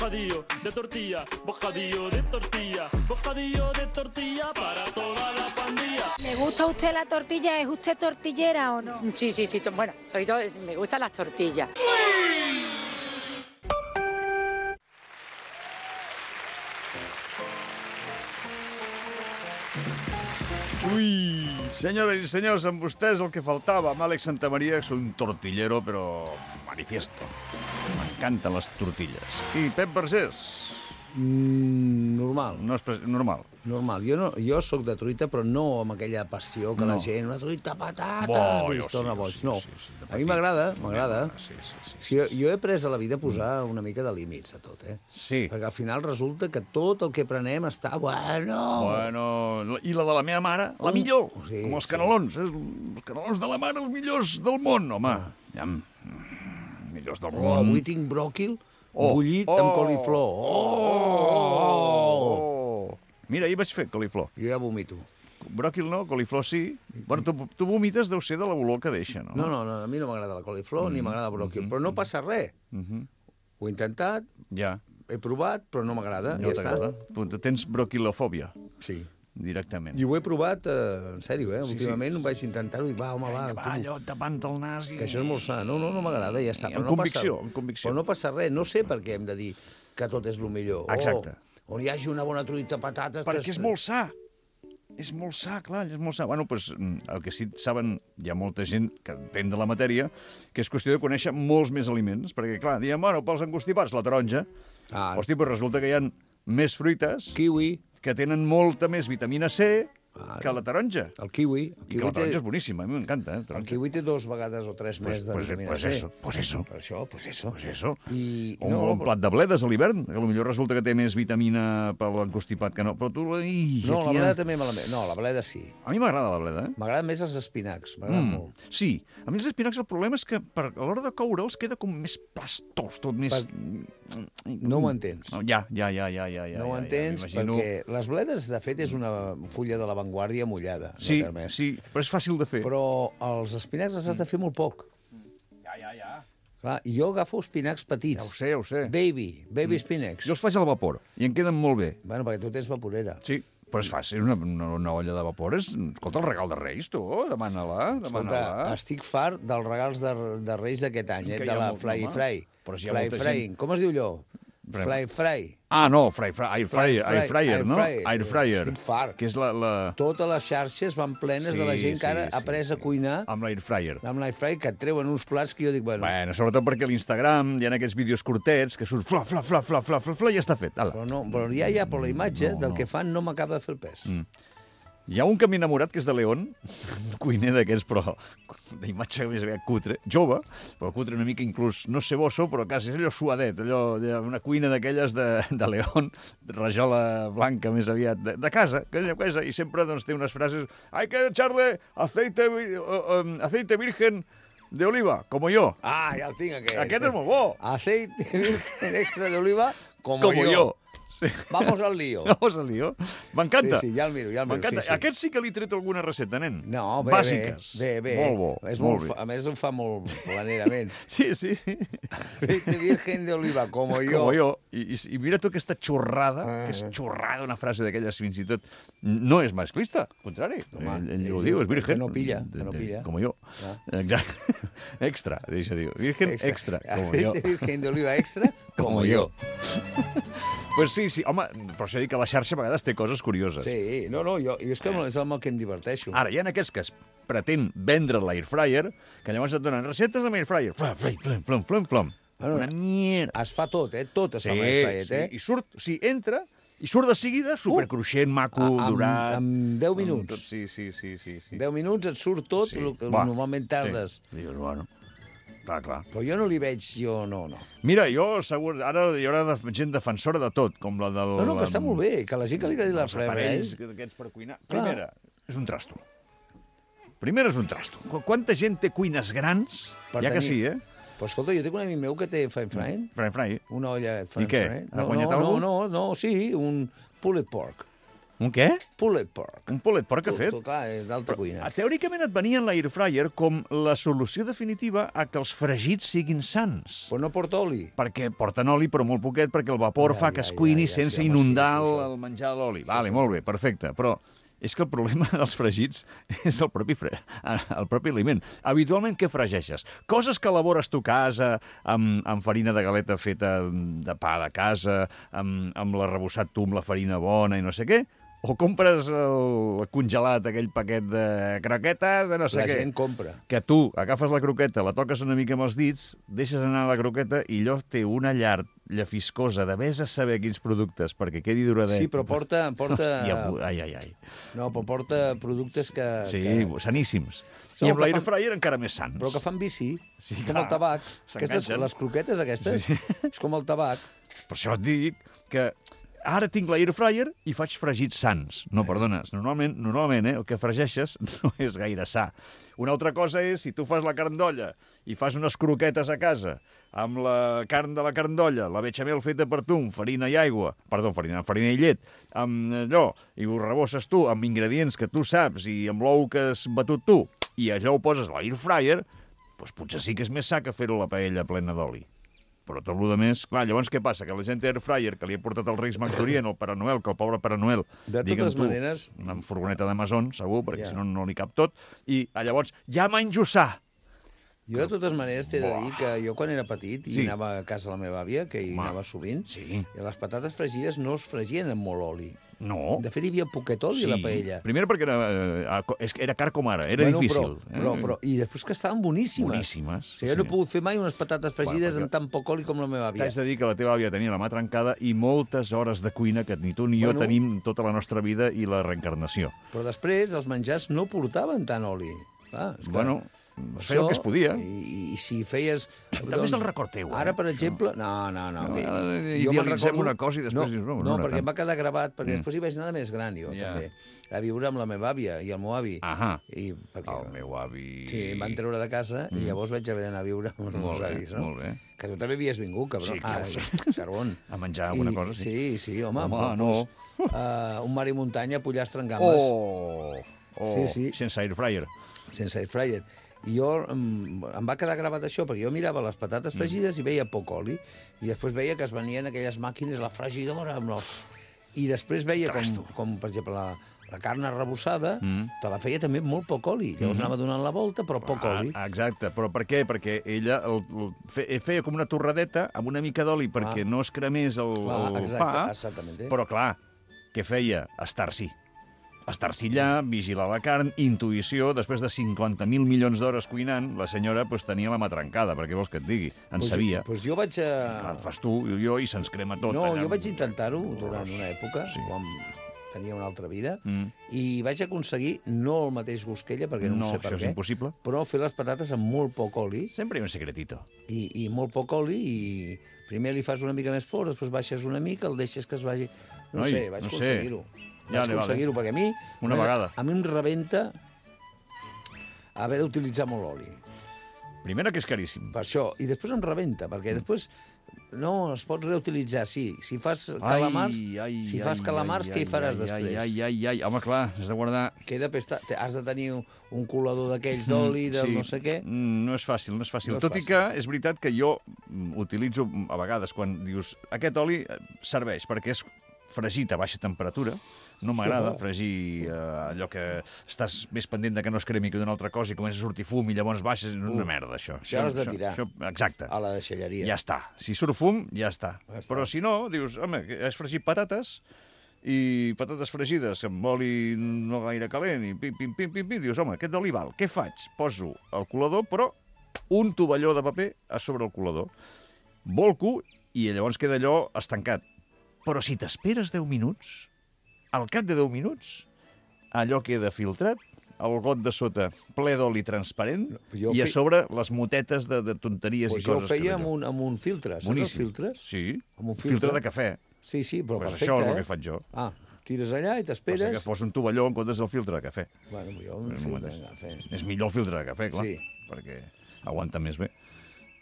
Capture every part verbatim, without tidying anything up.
bocadillo de tortilla, bocadillo de tortilla, bocadillo de tortilla para toda la pandilla. ¿Le gusta a usted la tortilla? ¿Es usted tortillera o no? Sí, sí, sí. Bueno, soy todo, me gustan las tortillas. Ui, senyores i senyors, amb vostès el que faltava. Amb Àlex Santamaria, que soy un tortillero, però manifiesto. M'encanten les tortilles. I Pep Vergés? Mm, normal. No és pre- normal. Normal. Jo, no, jo sóc de truita, però no amb aquella passió que No. la gent... Una truita, patates... Bo, i jo es torna sí, boig. sí, No. sí, sí, de A mi petit. m'agrada, m'agrada. Sí, sí, sí. Sí, jo, jo he après a la vida a posar una mica de límits a tot, eh? Sí. Perquè al final resulta que tot el que prenem està... Bueno... Bueno, i la de la meva mare, la millor. Sí, Com els sí. canelons. eh? Els canelons de la mare, els millors del món, home. Ah. Ja, mm, millors del Oh, món. avui tinc bròquil Oh, bullit oh, amb coliflor. Oh! Oh! Mira, ahir vaig fer coliflor. Jo ja vomito. Bròquil no, coliflor sí. Bueno, tu, tu vomites deu ser de la olor que deixa, no? No, no, no, a mi no m'agrada la coliflor Mm. ni m'agrada el bròquil, però no passa res. Mhm. Ho he intentat, Ja, he provat, però no m'agrada, no ja està. t'agrada. Tu tens broquilofòbia, Sí. directament. I ho he provat, eh, en sèrio, eh? Sí, Últimament ho vaig intentar-ho i va, home, va, Va, tu, allò tapant el nas i... que això és molt sa. No, no, no m'agrada, ja està. I Però amb no convicció, passa, amb convicció. Però no passa res, no sé per què hem de dir que tot és el millor. Exacte. O, on hi hagi una bona truita, patates... Perquè tres- és molt sa. És molt sa, clar, és molt sa. Bueno, doncs, el que sí saben, hi ha molta gent que entén de la matèria, que és qüestió de conèixer molts més aliments, perquè, clar, diem, bueno, pels encostipats, la taronja. Ah, Hosti, doncs resulta que hi ha més fruites kiwi, que tenen molta més vitamina C Ara. que la taronja. el kiwi. El I que kiwi, la taronja té, és boníssima, a mi m'encanta, eh? el taronja. kiwi té dos vegades o tres Pues, més de pues, vitamina pues C. eso, pues eso. Per això, pues eso. Pues eso. I, O no, un plat de bledes a l'hivern, que potser resulta que té més vitamina per l'encostipat que no. Però tu... Ui, No, la aquí hi ha- bleda també malament. No, la bleda sí. A mi m'agrada la bleda, eh? M'agraden més els espinacs, m'agraden Mm, molt. sí, a mi els espinacs el problema és que per, a l'hora de coure'ls queda com més pastós, tot més... No ho entens. No, ja, ja, ja, ja, ja, ja. No ho ja, entens, ja, m'imagino- perquè les bledes, de fet, és una fulla de l'avantguàrdia mullada. no Sí, té més. sí, però és fàcil de fer. Però els espinacs els has de fer molt poc. Ja, ja, ja. Clar, i jo agafo espinacs petits. Ja ho sé, ja ho sé. Baby, baby spinacs. Jo els faig al vapor i em queden molt bé. Bueno, perquè tu tens vaporera. Sí, però és fàcil, una, una, una olla de vapor és... Escolta, el regal de Reis, tu, demana-la, Escolta, demana-la. estic fart dels regals de, de Reis d'aquest any, eh? Que hi de ha la molt, Fly home. Fry. Però si hi ha Fly molta Frying. gent- Com es diu allò? Fry- Fly Fry. Ah, no, fry, fry, air fryer, Fry- air fryer, air no? fryer. Air fryer. Estic fart. Que és la... la... Totes les xarxes van plenes Sí, de la gent que ara sí, ha sí, après sí. a cuinar Amb l'air fryer. amb l'air fry, que et treuen uns plats que jo dic, bueno, Bueno, sobretot perquè a l'Instagram hi ha aquests vídeos curtets que surt fla, fla, fla, fla, fla, fla, fla, i ja està fet. Ala. però, no, però ja hi ha, però la imatge No, del no. que fan no m'acaba de fer el pes. Mm. Hi ha un que m'he enamorat, que és de León, un cuiner d'aquests, però d'imatge més aviat cutre, jove, però cutre una mica inclús, no sé bosso, però quasi és allò suadet, allò, una cuina d'aquelles de, de León, rajola blanca més aviat, de, de casa, aquella cosa, i sempre doncs, té unes frases, hay que echarle aceite, vi- uh, um, aceite virgen de oliva, como yo. Ah, ja el tinc, aquest. Aquest és molt bo. Aceite virgen extra de oliva, como, Como yo. yo. Sí. Vamos al lío. Vamos al lío. M'encanta. Sí, sí, ja el miro, ja el miro. M'encanta. Sí, sí. Aquest sí que li he tret alguna receta, nen. No, bé, Bàsiques. bé, bé, bé. Molt bo, És molt molt, bé. fa- a més, ho fa molt planerament. Sí, sí. Aceite virgen de oliva, como yo. Com jo. I, i, I mira tu aquesta xorrada, Ah, que és ah. xorrada, una frase d'aquelles fins i tot... No és masclista, al contrari. Home, ell, ell ell ho diu diu, és virgen. que no pilla, De- que no de- pilla. Com jo. Ah. Exacte. Extra, deixa dir. Virgen extra, com jo. Aceite virgen de oliva extra, como, Como yo. Pues sí, sí, home, però això dic que la xarxa a vegades té coses curioses. Sí, no, no, jo, jo és que és amb el que em diverteixo. Ara, hi ha aquests que es pretén vendre l'air fryer, que llavors et donen receptes amb air fryer. Flam, flam, flam, flam, flam, flam. Bueno, Una mierda. Es fa tot, eh? Tot es Sí, fa amb l'air fryer, sí, eh? i surt, o sigui, entra i surt de seguida supercruixent, maco, A- amb- durat... amb deu minuts. Tot, sí, sí, sí, sí, sí. deu minuts et surt tot Sí. el que Va, normalment tardes. Sí. Dius, bueno, clar, clar. Però jo no li veig, jo no, no. Mira, jo segur, ara hi haurà de, gent defensora de tot, com la del... No, no, que està molt bé, que la gent que li agradi la Els fryer, aparells eh? aquests per cuinar. Clar. Primera, és un trasto. Primera és un trasto. Qu- Quanta gent té cuines grans? Per Ja que tenir- sí, eh? Però escolta, jo tinc un amic meu que té fine frying, Fry, fry. una olla de fine I què? frying. Ha No, guanyat no, algú? no, no, no, sí, un pulled pork. Un què? Pulled pork. Un pulled pork que ha Tu- fet? tu, Clar, és d'alta cuina. Teòricament et venia en l'air fryer com la solució definitiva a que els fregits siguin sans. Però no porta oli. Perquè porten oli, però molt poquet, perquè el vapor Ja, fa que ja, es cuini ja, ja, sense sí, home, inundar sí, sí, el, sí. el menjar de l'oli. Vale, molt bé, perfecte. Però és que el problema dels fregits és el propi, fre... el propi aliment. Habitualment, què fregeixes? Coses que elabores tu a casa, amb, amb farina de galeta feta de pa de casa, amb, amb l'arrebossat tu amb la farina bona i no sé què? O compres el congelat, aquell paquet de croquetes, de no sé La què. gent compra. Que tu agafes la croqueta, la toques una mica amb els dits, deixes anar la croqueta i allò té una llar llafiscosa de vés a saber quins productes, perquè quedi duradet. Sí, però porta... porta... Hòstia, ai, ai, ai. No, però porta productes que... Sí, que... saníssims. Segur I amb que l'air fan- fryer encara més sants. Però que fan bici. Sí, és com clar. el tabac. Aquestes, S'enganxen. les croquetes aquestes, Sí. és com el tabac. Per això et dic que ara tinc l'air fryer i faig fregits sans. No, perdones, normalment, normalment eh, el que fregeixes no és gaire sa. Una altra cosa és, si tu fas la carn d'olla i fas unes croquetes a casa amb la carn de la carn d'olla, la bechamel feta per tu, amb farina i aigua, perdó, farina, farina i llet, amb allò, i ho rebosses tu amb ingredients que tu saps i amb l'ou que has batut tu, i allò ho poses a l'air fryer, doncs potser sí que és més sa que fer-ho a la paella plena d'oli. Però tot el més, clar, llavors què passa? Que la gent té air fryer, que li ha portat els Reis Mags d'Orient, el Pare Noel, que el pobre Pare Noel, De digue'm totes tu, maneres- una furgoneta d'Amazon, segur, perquè Ja. si no, no li cap tot, i ah, llavors ja menjo sa. Jo, de totes maneres, t'he de Buah. dir que jo, quan era petit i Sí. anava a casa de la meva àvia, que hi Home. anava sovint, Sí. i les patates fregides no es fregien amb molt oli. No. De fet, hi havia poquet oli a la paella. Primer perquè era, eh, és que era car com ara, era Bueno, difícil. Però, però, però, I després que estaven boníssimes. Boníssimes, O sigui, jo no he sí. pogut fer mai unes patates fregides perquè- amb tan poc oli com la meva àvia. T'haig de dir que la teva àvia tenia la mà trencada i moltes hores de cuina que ni tu ni jo Bueno. tenim tota la nostra vida i la reencarnació. Però després els menjars no portaven tant oli. Clar, és que Bueno, es feia el que es podia. I, i si feies... També és el record teu, eh? Ara, per exemple... No, no, no. No, que- eh, jo me'n idealitzem una cosa i després no, dius, no, no no, era perquè tant. em va quedar gravat, perquè Mm. després hi vaig anar de més gran, jo, Ja. també, a viure amb la meva àvia i el meu avi. Ahà. I, perquè, El meu avi... Sí, em van treure de casa i llavors vaig haver d'anar a viure amb els meus Molt bé, avis, no? molt bé. Que tu també havies vingut, cabró. Sí, ja ho ah, sé. Charbon. A menjar alguna I, cosa, sí. Sí, sí, home. Home, però, no. Doncs, uh, un mar i muntanya, pollastre en gambes, Oh! Oh, Sí, sí. sense air fryer. sense air fryer. I jo em, em va quedar gravat això, perquè jo mirava les Mm. patates fregides i veia poc oli, i després veia que es venien aquelles màquines, la fregidora, amb los... i després veia com, Ostres, tu. com, per exemple, la, la carn arrebossada, Mm. te la feia també amb molt poc oli. Llavors Mhm. anava donant la volta, però poc oli. Ah, exacte, però per què? Perquè ella el, el, fe, feia com una torradeta amb una mica d'oli perquè Ah. no es cremés el, Clar, el exacte, pa, exactament. Eh? però clar, què feia? Estar-s'hi. Estar-s'hi allà, vigilar la carn, intuïció, després de cinquanta mil milions d'hores cuinant, la senyora pues, tenia la mà trencada, perquè vols que et digui? En Pues- sabia. Pues jo vaig a... El fas tu i jo i se'ns crema tot. No, allà. jo vaig intentar-ho durant una època, Sí. quan tenia una altra vida, Mm. i vaig aconseguir, no el mateix gust que ella, perquè no, No, ho sé per això és què, impossible. però fer les patates amb molt poc oli, Sempre hi ha un secretito. i, i molt poc oli, i primer li fas una mica més fort, després baixes una mica, el deixes que es vagi... No Noi, sé, vaig no sé. aconseguir-ho. Ja Vaig li vale. aconseguir-ho, perquè a mi... Una a més, vegada. A mi em rebenta haver d'utilitzar molt oli. Primera, que és caríssim. Per això. I després em rebenta, perquè després... No, es pot reutilitzar, sí. Si fas calamars, Ai, ai, si ai, fas calamars, ai, què hi faràs ai, després? Ai, ai, ai, ai. Home, clar, has de guardar... Queda pesta... te- Has de tenir un, un colador d'aquells d'oli, del Sí. no sé què. Mm, No és fàcil, no és fàcil. No és Tot i fàcil. que és veritat que jo mm, utilitzo mm, a vegades quan dius aquest oli eh, serveix perquè és fregit a baixa temperatura. No m'agrada Oh. fregir eh, allò que estàs més pendent de que no es cremi que d'una altra cosa i comença a sortir fum i llavors baixes. És una merda, això. Això has de tirar. Això, exacte. A la deixalleria. Ja està. Si surt fum, ja està. Ja està. Però si no, dius, home, que has fregit patates i patates fregides amb oli no gaire calent i pim, pim, pim, pim, pim, dius, home, aquest d'oli val. Què faig? Poso el colador, però un tovalló de paper a sobre el colador. Volco i llavors queda allò estancat. Però si t'esperes deu minuts, al cap de deu minuts, allò queda filtrat, el got de sota ple d'oli transparent jo i a fe- sobre les motetes de, de tonteries Pues i jo ho coses. que feia d'allò. amb un, amb un filtre. Saps els filtres? Sí, Amb un filtre. filtre de cafè. Sí, sí, però Pues perfecte, això és el eh? que faig jo. Ah, tires allà i Passa t'esperes... que fos un tovalló en comptes del filtre de cafè. Bueno, jo un En un filtre moment. de cafè. És millor el filtre de cafè, clar, Sí. perquè aguanta més bé.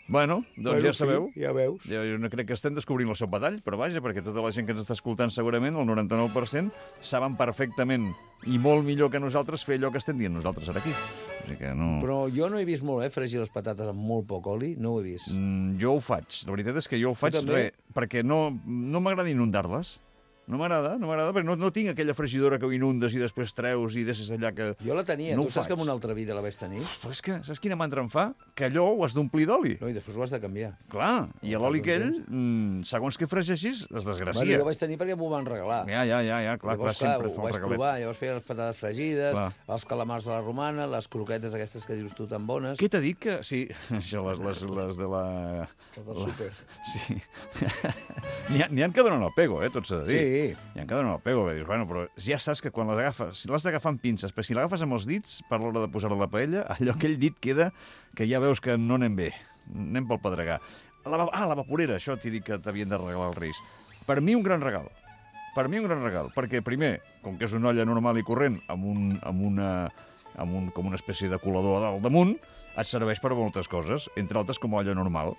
Bueno, doncs Bueno, ja sabeu. Sí, ja veus. Jo, jo no crec que estem descobrint el seu badall, però vaja, perquè tota la gent que ens està escoltant segurament, el noranta-nou per cent, saben perfectament i molt millor que nosaltres fer allò que estem dient nosaltres ara aquí. O sigui que no... Però jo no he vist molt, eh, fregir les patates amb molt poc oli, no ho he vist. Mm, jo ho faig. La veritat és que jo ho faig també? re, perquè no, no m'agrada inundar-les. No m'agrada, no m'agrada, perquè no, no tinc aquella fregidora que ho inundes i després treus i deixes allà que... Jo la tenia, no tu saps faig. que en una altra vida la vaig tenir? Però és que, saps quina mantra em fa? Que allò ho has d'omplir d'oli. No, i després ho has de canviar. Clar, i l'oli Doncs aquell, tens. mm, segons que fregeixis, es desgracia. Bueno, jo vaig tenir perquè m'ho van regalar. Ja, ja, ja, ja, clar, Llavors, clar, sempre ho fa un vaig regalet. provar, llavors feia les patates fregides, Clar. els calamars de la romana, les croquetes aquestes que dius tu tan bones. Què t'ha dit que... Sí, això, les, les, les de la... Les del la- súper. Sí. N'hi ha, n'hi ha que donen el pego, eh, tot s'ha de dir. Sí. N'hi ha que donen el pego, que dius, bueno, però ja saps que quan les agafes... L'has d'agafar amb pinces, però si l'agafes amb els dits, per l'hora de posar-la a la paella, allò aquell dit queda que ja veus que no anem bé. Anem pel pedregar. La, va- ah, la vaporera, això t'he dit que t'havien de regalar els Reis. Per mi un gran regal. Per mi un gran regal, perquè primer, com que és una olla normal i corrent, amb, un, amb, una, amb un, com una espècie de colador a dalt damunt, et serveix per moltes coses, entre altres com a olla normal.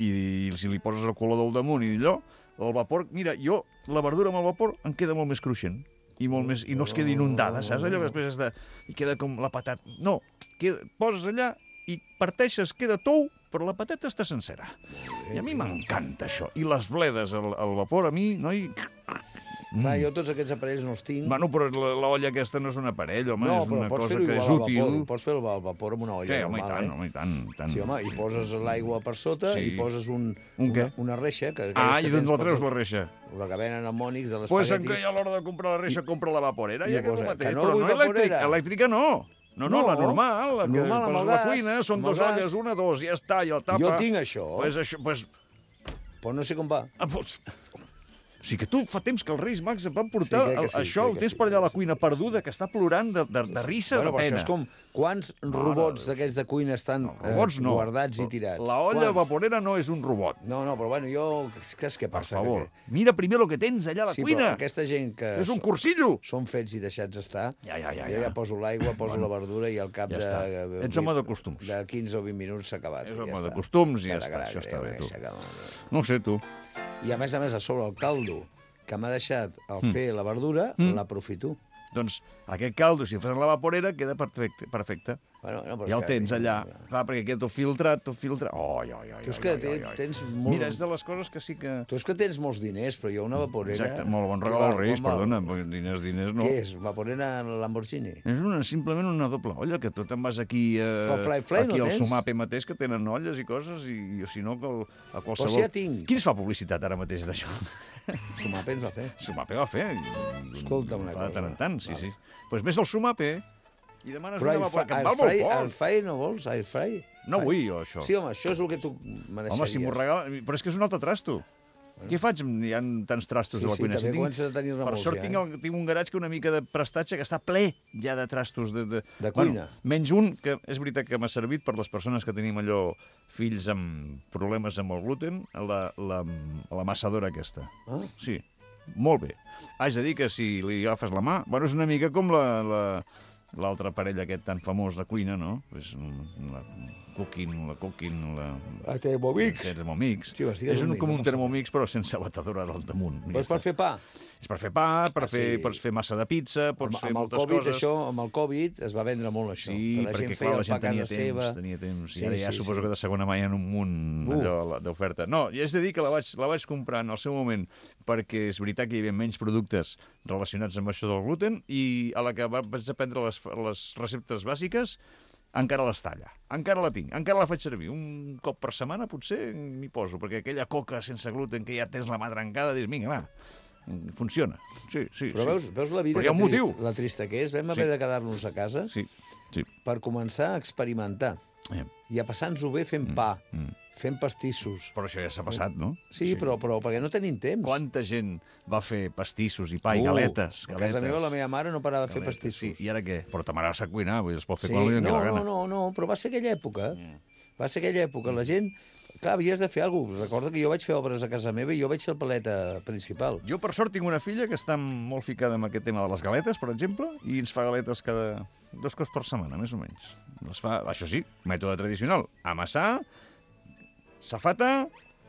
I si li poses el colador al damunt i allò, el vapor... Mira, jo, la verdura amb el vapor em queda molt més cruixent i, molt més, i no es queda inundada, saps? Allò que després és de... I queda com la patata... No, queda, poses allà i parteixes, queda tou, però la patata està sencera. I a mi m'encanta això. I les bledes al, al vapor, a mi, noi... Clar, jo tots aquests aparells no els tinc. Bueno, però la- l'olla aquesta no és un aparell, home, no, és però una pots cosa fer-ho que igual és al útil. vapor. Pots fer-ho al vapor amb una olla Sí, home, i normal, tant, eh? home, i tant, i tant. Sí, home, i poses l'aigua per sota Sí. i poses un, Un què? una, una reixa. Que, Ah, aquelles i que d'on tens la treus, per la reixa? sota, La que venen a Mònix de Pues en l'espaguetis. què a l'hora de comprar la reixa compra la vaporera, I ja que és el posa, mateix. que no Però vull no elèctrica, vaporera. elèctrica no. No, no, No, la normal, la que normal, amb poses el a la gas, cuina, són amb el dues gas. olles, una, dos, ja està, i el tapa. Jo tinc això. Pues això, pues... Però no sé com va. Ah, pues... O sigui que tu fa temps que els Reis Mags et van portar Sí, crec que el- sí, això, crec ho que tens sí, per allà a la crec que cuina perduda, que està plorant de, de, de risa, Bueno, de però això pena. és com... Quants robots d'aquests de cuina estan eh, Robots no. guardats i tirats? La olla Quants? vaporera no és un robot. No, no, però bueno, jo... Què és que Per passa? favor, Que... mira primer el que tens allà a la Sí, cuina. però aquesta gent que... És un so- cursillo. Són fets i deixats estar. Ja, ja, ja, Jo ja. ja poso l'aigua, poso Bueno, la verdura i al cap ja de... està. eh, Ets home de costums. De quinze o vint minuts s'ha acabat. És i home ja de està. costums i ja Cada està, gra- això està bé, greu, tu. s'acaba. No ho sé, tu. I a més a més, a sobre el caldo que m'ha deixat al fer la verdura, Mm. l'aprofito. Doncs aquest caldo, si fas en la vaporera, queda perfecte. perfecte. Bueno, no, però Ja és el que- tens allà. Clar, perquè queda tot filtrat, tot filtrat. Oh, oi, oi, Tu és oi, que oi, te- oi, oi. tens molt- Mira, és de les coses que sí que... Tu és que tens molts diners, però jo una vaporera... Exacte, molt bon Què regal val, als Reis, quan val? perdona, perquè diners, diners no. Què és? Vaporera Lamborghini? És una, simplement una doble olla, que tu te'n vas aquí, eh, Però Fly Fly aquí no al tens? Sumape mateix, que tenen olles i coses, i, i si no, que el, a qualsevol... si ja tinc. Qui ens fa publicitat ara mateix d'això? Sumape ens va fer. Sumape va fer. i- Escolta una fa de cosa. tant en tant, sí, Val. sí. Doncs pues més el Sumape i demanes Però una air, vaporera, que air, em val molt fry, poc. air fry no vols? Air fry? No vull jo, això. Sí, home, això és el que tu mereixeries. Home, si m'ho regala... Però és que és un altre trasto. Què faig? Hi ha tants trastos Sí, a la sí, cuina. també Si tinc- comences a tenir-ne Per molts, sort ja, tinc, eh? el, tinc un garatge que una mica de prestatge que està ple ja de trastos. De, de... De cuina. Bueno, menys un, que és veritat que m'ha servit per les persones que tenim allò fills amb problemes amb el gluten, la, la, la massadora aquesta. Ah. Sí, molt bé. Haig de dir que si li agafes la mà... Bueno, és una mica com la... la l'altre aparell aquest tan famós de cuina, no? És la Cooking, la Cooking, la... A Thermomix. Thermomix. Sí, vas dir és que un, és un com mic, un no Thermomix, però sense batedora del damunt. I Però és ja per està. fer pa. És per fer pa, per Ah, fer, sí. pots fer massa de pizza, pots Amb, fer amb el moltes Covid, coses. això, amb el Covid es va vendre molt això. Sí, que la perquè gent clar, feia la el pa gent a tenia casa temps, seva. tenia temps. Sí, I ara ja sí, suposo sí. que de segona mà hi ha un munt Uh. allò d'oferta. No, i és de dir que la vaig, la vaig comprar en el seu moment perquè és veritat que hi havia menys productes relacionats amb això del gluten i a la que va- vaig aprendre les, les receptes bàsiques encara les talla. Encara la tinc, encara la faig servir. Un cop per setmana potser m'hi poso, perquè aquella coca sense gluten que ja tens la mà trencada, dius, vinga, va, funciona. Sí, sí, Però sí. veus, veus la vida Però hi ha que un tri- motiu. la trista que és? Vam Sí. haver de quedar-nos a casa Sí, sí. per començar a experimentar Eh, i a passar-nos-ho bé fent pa, mm. fent pastissos. Però això ja s'ha passat, no? Sí, Però, però perquè no tenim temps. Quanta gent va fer pastissos i pa i Uh, galetes, A galetes. casa meva la meva mare no parava de fer Galetes, pastissos. Sí, i ara què? Però ta mare sap cuinar, vull dir, es pot fer Sí, quan li doni no, la gana. no, no, no, però va ser aquella època. Va ser aquella època. La gent... Clar, havies de fer alguna cosa. Recorda que jo vaig fer obres a casa meva i jo vaig ser el paleta principal. Jo, per sort, tinc una filla que està molt ficada amb aquest tema de les galetes, per exemple, i ens fa galetes cada dos cops per setmana, més o menys. Les fa, això sí, mètode tradicional, amassar, safata,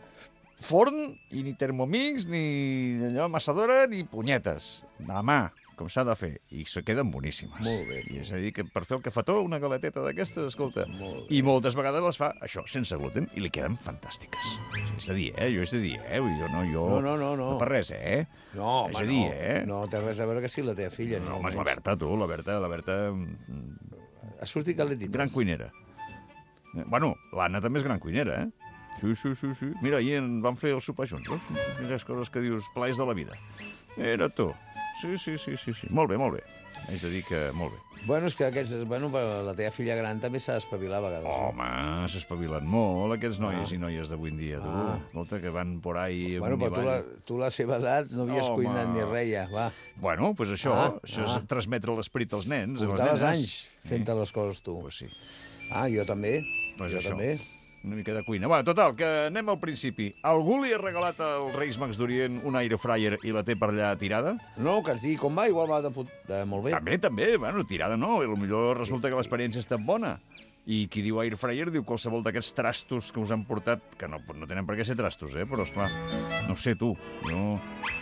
forn, i ni Thermomix, ni allò, amassadora, ni punyetes. A mà, com s'ha de fer. I se queden boníssimes. Molt bé. I és a dir, que per fer el cafetó, una galeteta d'aquestes, escolta, Molt i moltes vegades les fa, això, sense gluten, i li queden fantàstiques. És a dir, eh? Jo és a dir, eh? Vull dir, no, jo... No, no, no, no. No per res, eh? No, és home, a dir, no. eh? No té res a veure que sigui la teva filla. No, ni home, és la menys. Berta, tu, la Berta, la Berta... mm, Ha sortit calentites. Gran cuinera. Eh, Bueno, l'Anna també és gran cuinera, eh? Sí, sí, sí, sí. Mira, ahir en vam fer el sopar junts, veus? Aquelles coses que dius, plaers de la vida. Era tu. Sí, sí, sí, sí, sí. Molt bé, molt bé. És a dir que, molt bé. Bueno, és que aquests, bueno, però la teva filla gran també s'ha d'espavilar a vegades. no? Home, s'espavilen molt, aquests nois Ah. i noies d'avui en dia, tu. Ah. Escolta, que van por ahí... Bueno, amunt i però tu, la, avall. tu a la seva edat no havies Home. cuinat ni res, ja, va. Bueno, doncs pues això, Ah, això ah. és transmetre l'esperit als nens. a les Portaves nenes. anys fent les coses tu. Pues sí. Ah, jo també. Pues jo això. també. Una mica de cuina. Va, total, que anem al principi. Algú li ha regalat als Reis Mags d'Orient un airfryer i la té per allà tirada? No, que ens digui com va, igual va de, put... de molt bé. També, també. Bueno, tirada no. I potser resulta que l'experiència ha estat bona. I qui diu airfryer diu qualsevol d'aquests trastos que us han portat, que no, no tenen per què ser trastos, eh? Però, esclar, no sé tu. Jo...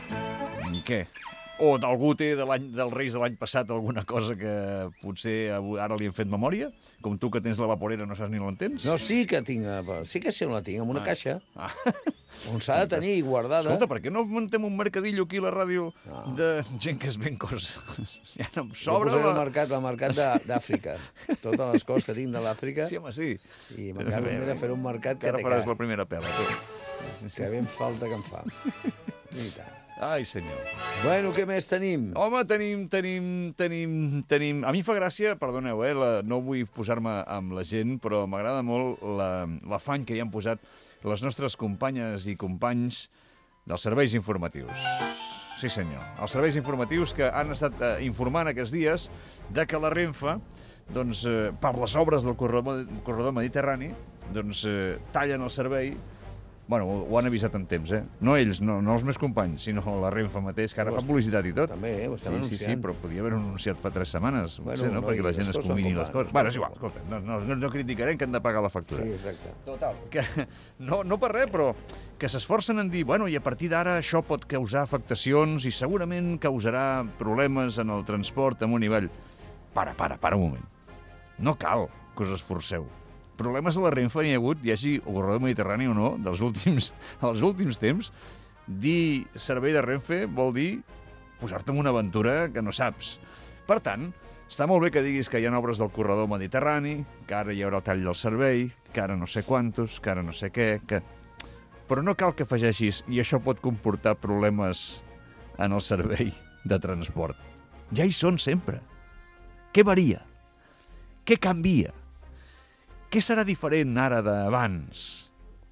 Ni què. O d'algú té de l'any dels Reis de l'any passat alguna cosa que potser avui- ara li han fet memòria? Com tu que tens la vaporera no saps ni l'entens? No, sí que tinc, eh, sí que sí on la tinc, en una Ah. caixa, Ah. on s'ha de tenir guardada. Escolta, per què no muntem un mercadillo aquí a la ràdio No. de gent que es ven coses? Ja no em Jo sobra posaré al la... mercat, al mercat de- d'Àfrica. Totes les coses que tinc de l'Àfrica. Sí, home, sí. I m'acabo de fer un mercat que Ara te faràs caga. la primera pela, tu. Que ben falta que em fa. I tant. Ai, senyor. Bueno, què més tenim? Home, tenim, tenim, tenim, tenim... A mi em fa gràcia, perdoneu, eh, la... no vull posar-me amb la gent, però m'agrada molt la- l'afany que hi han posat les nostres companyes i companys dels serveis informatius. Sí, senyor. Els serveis informatius que han estat eh, informant aquests dies de que la Renfe, doncs, eh, per les obres del corredor, corredor mediterrani, doncs, eh, tallen el servei. Bueno, ho, ho han avisat en temps, eh? No ells, no, no els meus companys, sinó la Renfe mateix, que ara fa publicitat i tot. També, ho estem sí, sí, sí, anunciant. però podia haver anunciat fa tres setmanes, Bueno, potser, no? no, Perquè i la gent les es coses van combini com les van, coses. les Bueno, és coses igual, com escolta, no, no, no, no criticarem que hem de pagar la factura. Sí, exacte. Total, que no, no per res, però que s'esforcen en dir, bueno, i a partir d'ara això pot causar afectacions i segurament causarà problemes en el transport amunt i avall. Para, para, para un moment. No cal que us esforceu. Problemes a la Renfe n'hi ha hagut, hi hagi el corredor mediterrani o no, dels últims, dels últims temps. Dir servei de Renfe vol dir posar-te en una aventura que no saps. Per tant, està molt bé que diguis que hi ha obres del corredor mediterrani, que ara hi haurà el tall del servei, que ara no sé quantos, que ara no sé què, que... Però no cal que afegeixis i això pot comportar problemes en el servei de transport. Ja hi són sempre. Què varia? Què canvia? Què serà diferent ara d'abans?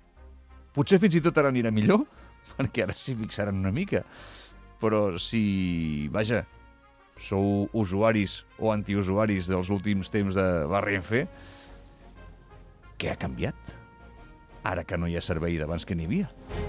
Potser fins i tot ara anirà millor, perquè ara s'hi fixaran una mica. Però si, vaja, sou usuaris o antiusuaris dels últims temps de la Renfe, què ha canviat? Ara que no hi ha servei d'abans que n'hi havia.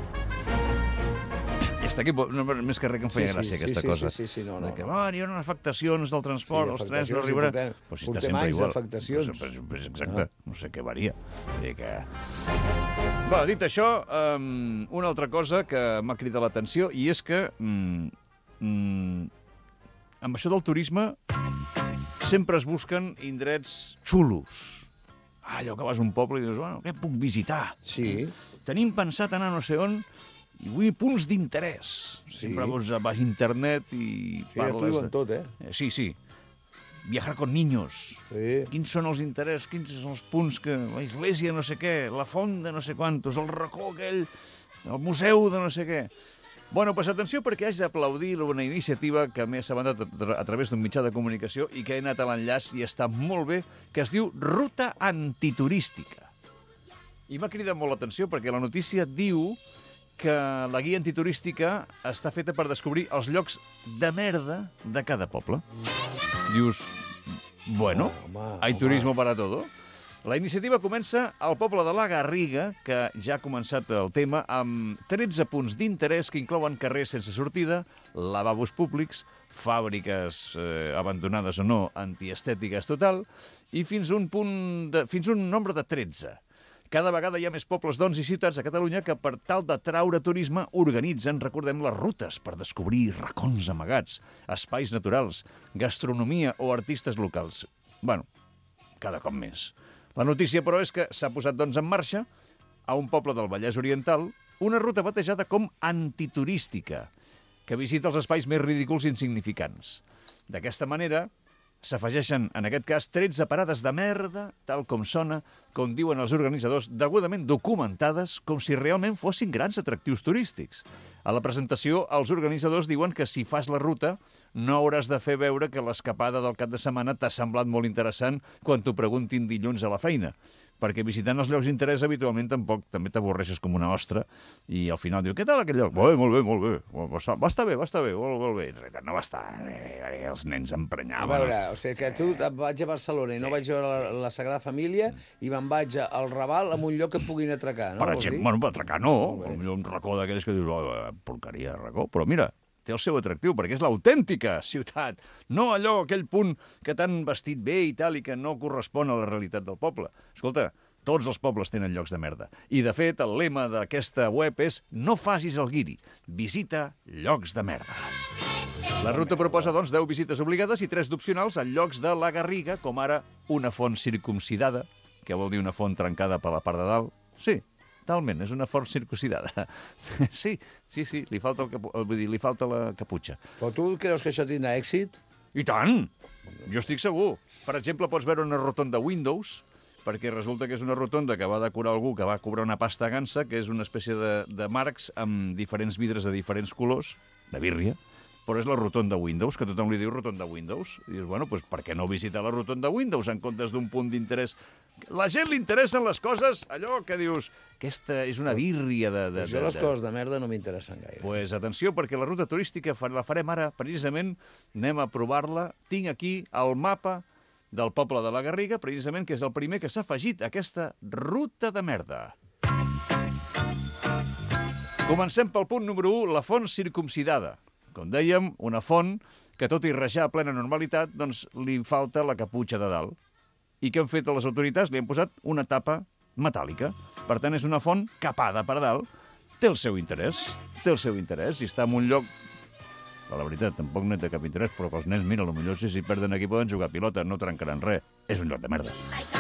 I està aquí, no, més que res que em feia Sí, sí, gràcia sí, aquesta sí, cosa. sí, sí, no, no, de que, no. va, hi haurà afectacions del transport, Sí, els trens no afectacions, arribaran. portem- Però si està portem sempre anys igual. d'afectacions. Pues, pues, exacte, no sé què varia. Vull dir que... Bé, dit això, um, una altra cosa que m'ha cridat l'atenció i és que mm, mm, amb això del turisme sempre es busquen indrets xulos. Ah, allò que vas a un poble i dius, bueno, què puc visitar? Sí, Tenim pensat anar no sé on i vull punts d'interès. Sí. Sempre vas a vas a internet i sí, ja t'ho parles... diuen de- tot, eh? Eh, Sí, sí. Viajar con niños. Sí. Quins són els interessos, quins són els punts que... La església no sé què, la font de no sé quantos, el racó aquell, el museu de no sé què. Bueno, pues atenció perquè haig d'aplaudir una iniciativa que m'he assabentat a, tra a través d'un mitjà de comunicació i que he anat a l'enllaç i està molt bé, que es diu Ruta Antiturística. I m'ha cridat molt l'atenció perquè la notícia diu que la guia antiturística està feta per descobrir els llocs de merda de cada poble. Dius, bueno, Home, hay home. turismo para todo. La iniciativa comença al poble de la Garriga, que ja ha començat el tema, amb tretze punts d'interès que inclouen carrers sense sortida, lavabos públics, fàbriques eh, abandonades o no, antiestètiques total, i fins un, punt de, fins un nombre de tretze. Cada vegada hi ha més pobles, doncs, i ciutats a Catalunya que, per tal d'atraure turisme, organitzen, recordem, les rutes per descobrir racons amagats, espais naturals, gastronomia o artistes locals. Bueno, cada cop més. La notícia, però, és que s'ha posat, doncs, en marxa, a un poble del Vallès Oriental, una ruta batejada com antiturística, que visita els espais més ridículs i insignificants. D'aquesta manera, s'afegeixen, en aquest cas, tretze parades de merda, tal com sona, com diuen els organitzadors, degudament documentades, com si realment fossin grans atractius turístics. A la presentació, els organitzadors diuen que si fas la ruta, no hauràs de fer veure que l'escapada del cap de setmana t'ha semblat molt interessant quan t'ho preguntin dilluns a la feina. Perquè visitant els llocs d'interès habitualment tampoc també t'avorreixes com una ostra i al final diu, què tal aquell lloc? Bé, molt bé, molt bé. Va estar, va estar bé, va estar bé, molt, molt bé. En realitat no va estar bé, bé, els nens emprenyaven. A veure, o sigui que tu vaig a Barcelona i no vaig veure la, la Sagrada Família i me'n vaig al Raval en un lloc que puguin atracar, no? Per exemple, bueno, per atracar no, un racó d'aquells que dius, oh, porqueria, racó, però mira, té el seu atractiu, perquè és l'autèntica ciutat, no allò, aquell punt que t'han vestit bé i tal, i que no correspon a la realitat del poble. Escolta, tots els pobles tenen llocs de merda. I, de fet, el lema d'aquesta web és no facis el guiri, visita llocs de merda. La ruta proposa, doncs, deu visites obligades i tres d'opcionals a llocs de la Garriga, com ara una font circumcidada, que vol dir una font trencada per la part de dalt. Sí, talment, és una font circumcidada. Sí, sí, sí, li falta, el capu... Vull dir, li falta la caputxa. Però tu creus que això tindrà èxit? I tant! Jo estic segur. Per exemple, pots veure una rotonda Windows, perquè resulta que és una rotonda que va decorar algú que va cobrar una pasta gansa, que és una espècie de, de marcs amb diferents vidres de diferents colors, de bírria, però és la rotonda Windows, que tothom li diu rotonda Windows. I dius, bueno, doncs per què no visitar la rotonda Windows en comptes d'un punt d'interès? La gent li interessen les coses, allò que dius, aquesta és una bírria de... de, pues jo de, les de... coses de merda no m'interessen gaire. Doncs pues, atenció, perquè la ruta turística la farem ara, precisament, anem a provar-la. Tinc aquí el mapa del poble de la Garriga, precisament, que és el primer que s'ha afegit a aquesta ruta de merda. Comencem pel punt número u, la font circumcidada. Com dèiem, una font que, tot i rajar a plena normalitat, doncs li falta la caputxa de dalt. I què han fet les autoritats? Li han posat una tapa metàl·lica. Per tant, és una font capada per dalt. Té el seu interès, té el seu interès, i està en un lloc... La veritat, tampoc no té cap interès, però pels nens, mira, potser si s'hi perden aquí poden jugar a pilota, no trencaran res. És un lloc de merda.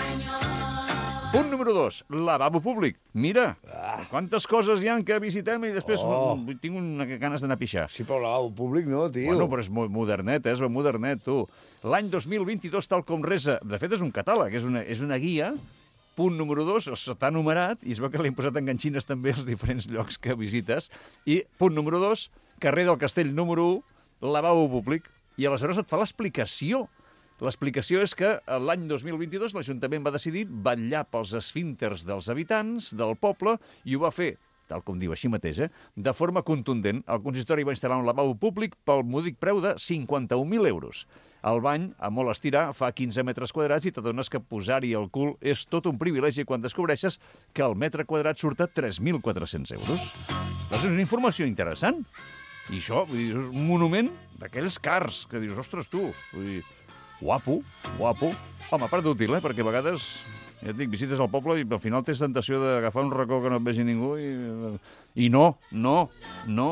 Punt número dos, lavabo públic. Mira, ah. quantes coses hi ha que visitem i després oh. tinc una ganes d'anar a pixar. Sí, però el lavabo públic no, tio. Bueno, però és modernet, eh? És modernet, tu. L'any dos mil vint-i-dos, tal com resa... De fet, és un catàleg, és una, és una guia. Punt número dos, està numerat, i es veu que li han posat enganxines també als diferents llocs que visites. I punt número dos, carrer del Castell número u, lavabo públic. I aleshores et fa l'explicació. L'explicació és que l'any dos mil vint-i-dos l'Ajuntament va decidir vetllar pels esfínters dels habitants del poble i ho va fer, tal com diu així mateix, eh, de forma contundent. El consistori va instal·lar un lavabo públic pel mòdic preu de cinquanta-un mil euros. El bany, a molt estirar, fa quinze metres quadrats i t'adones que posar-hi el cul és tot un privilegi quan descobreixes que el metre quadrat surt a tres mil quatre-cents euros. Doncs és una informació interessant. I això, vull dir, és un monument d'aquells cars que dius, ostres, tu, vull dir, guapo, guapo. Home, a part d'útil, eh? Perquè a vegades, ja et dic, visites el poble i al final tens tentació d'agafar un racó que no et vegi ningú i... I no, no, no.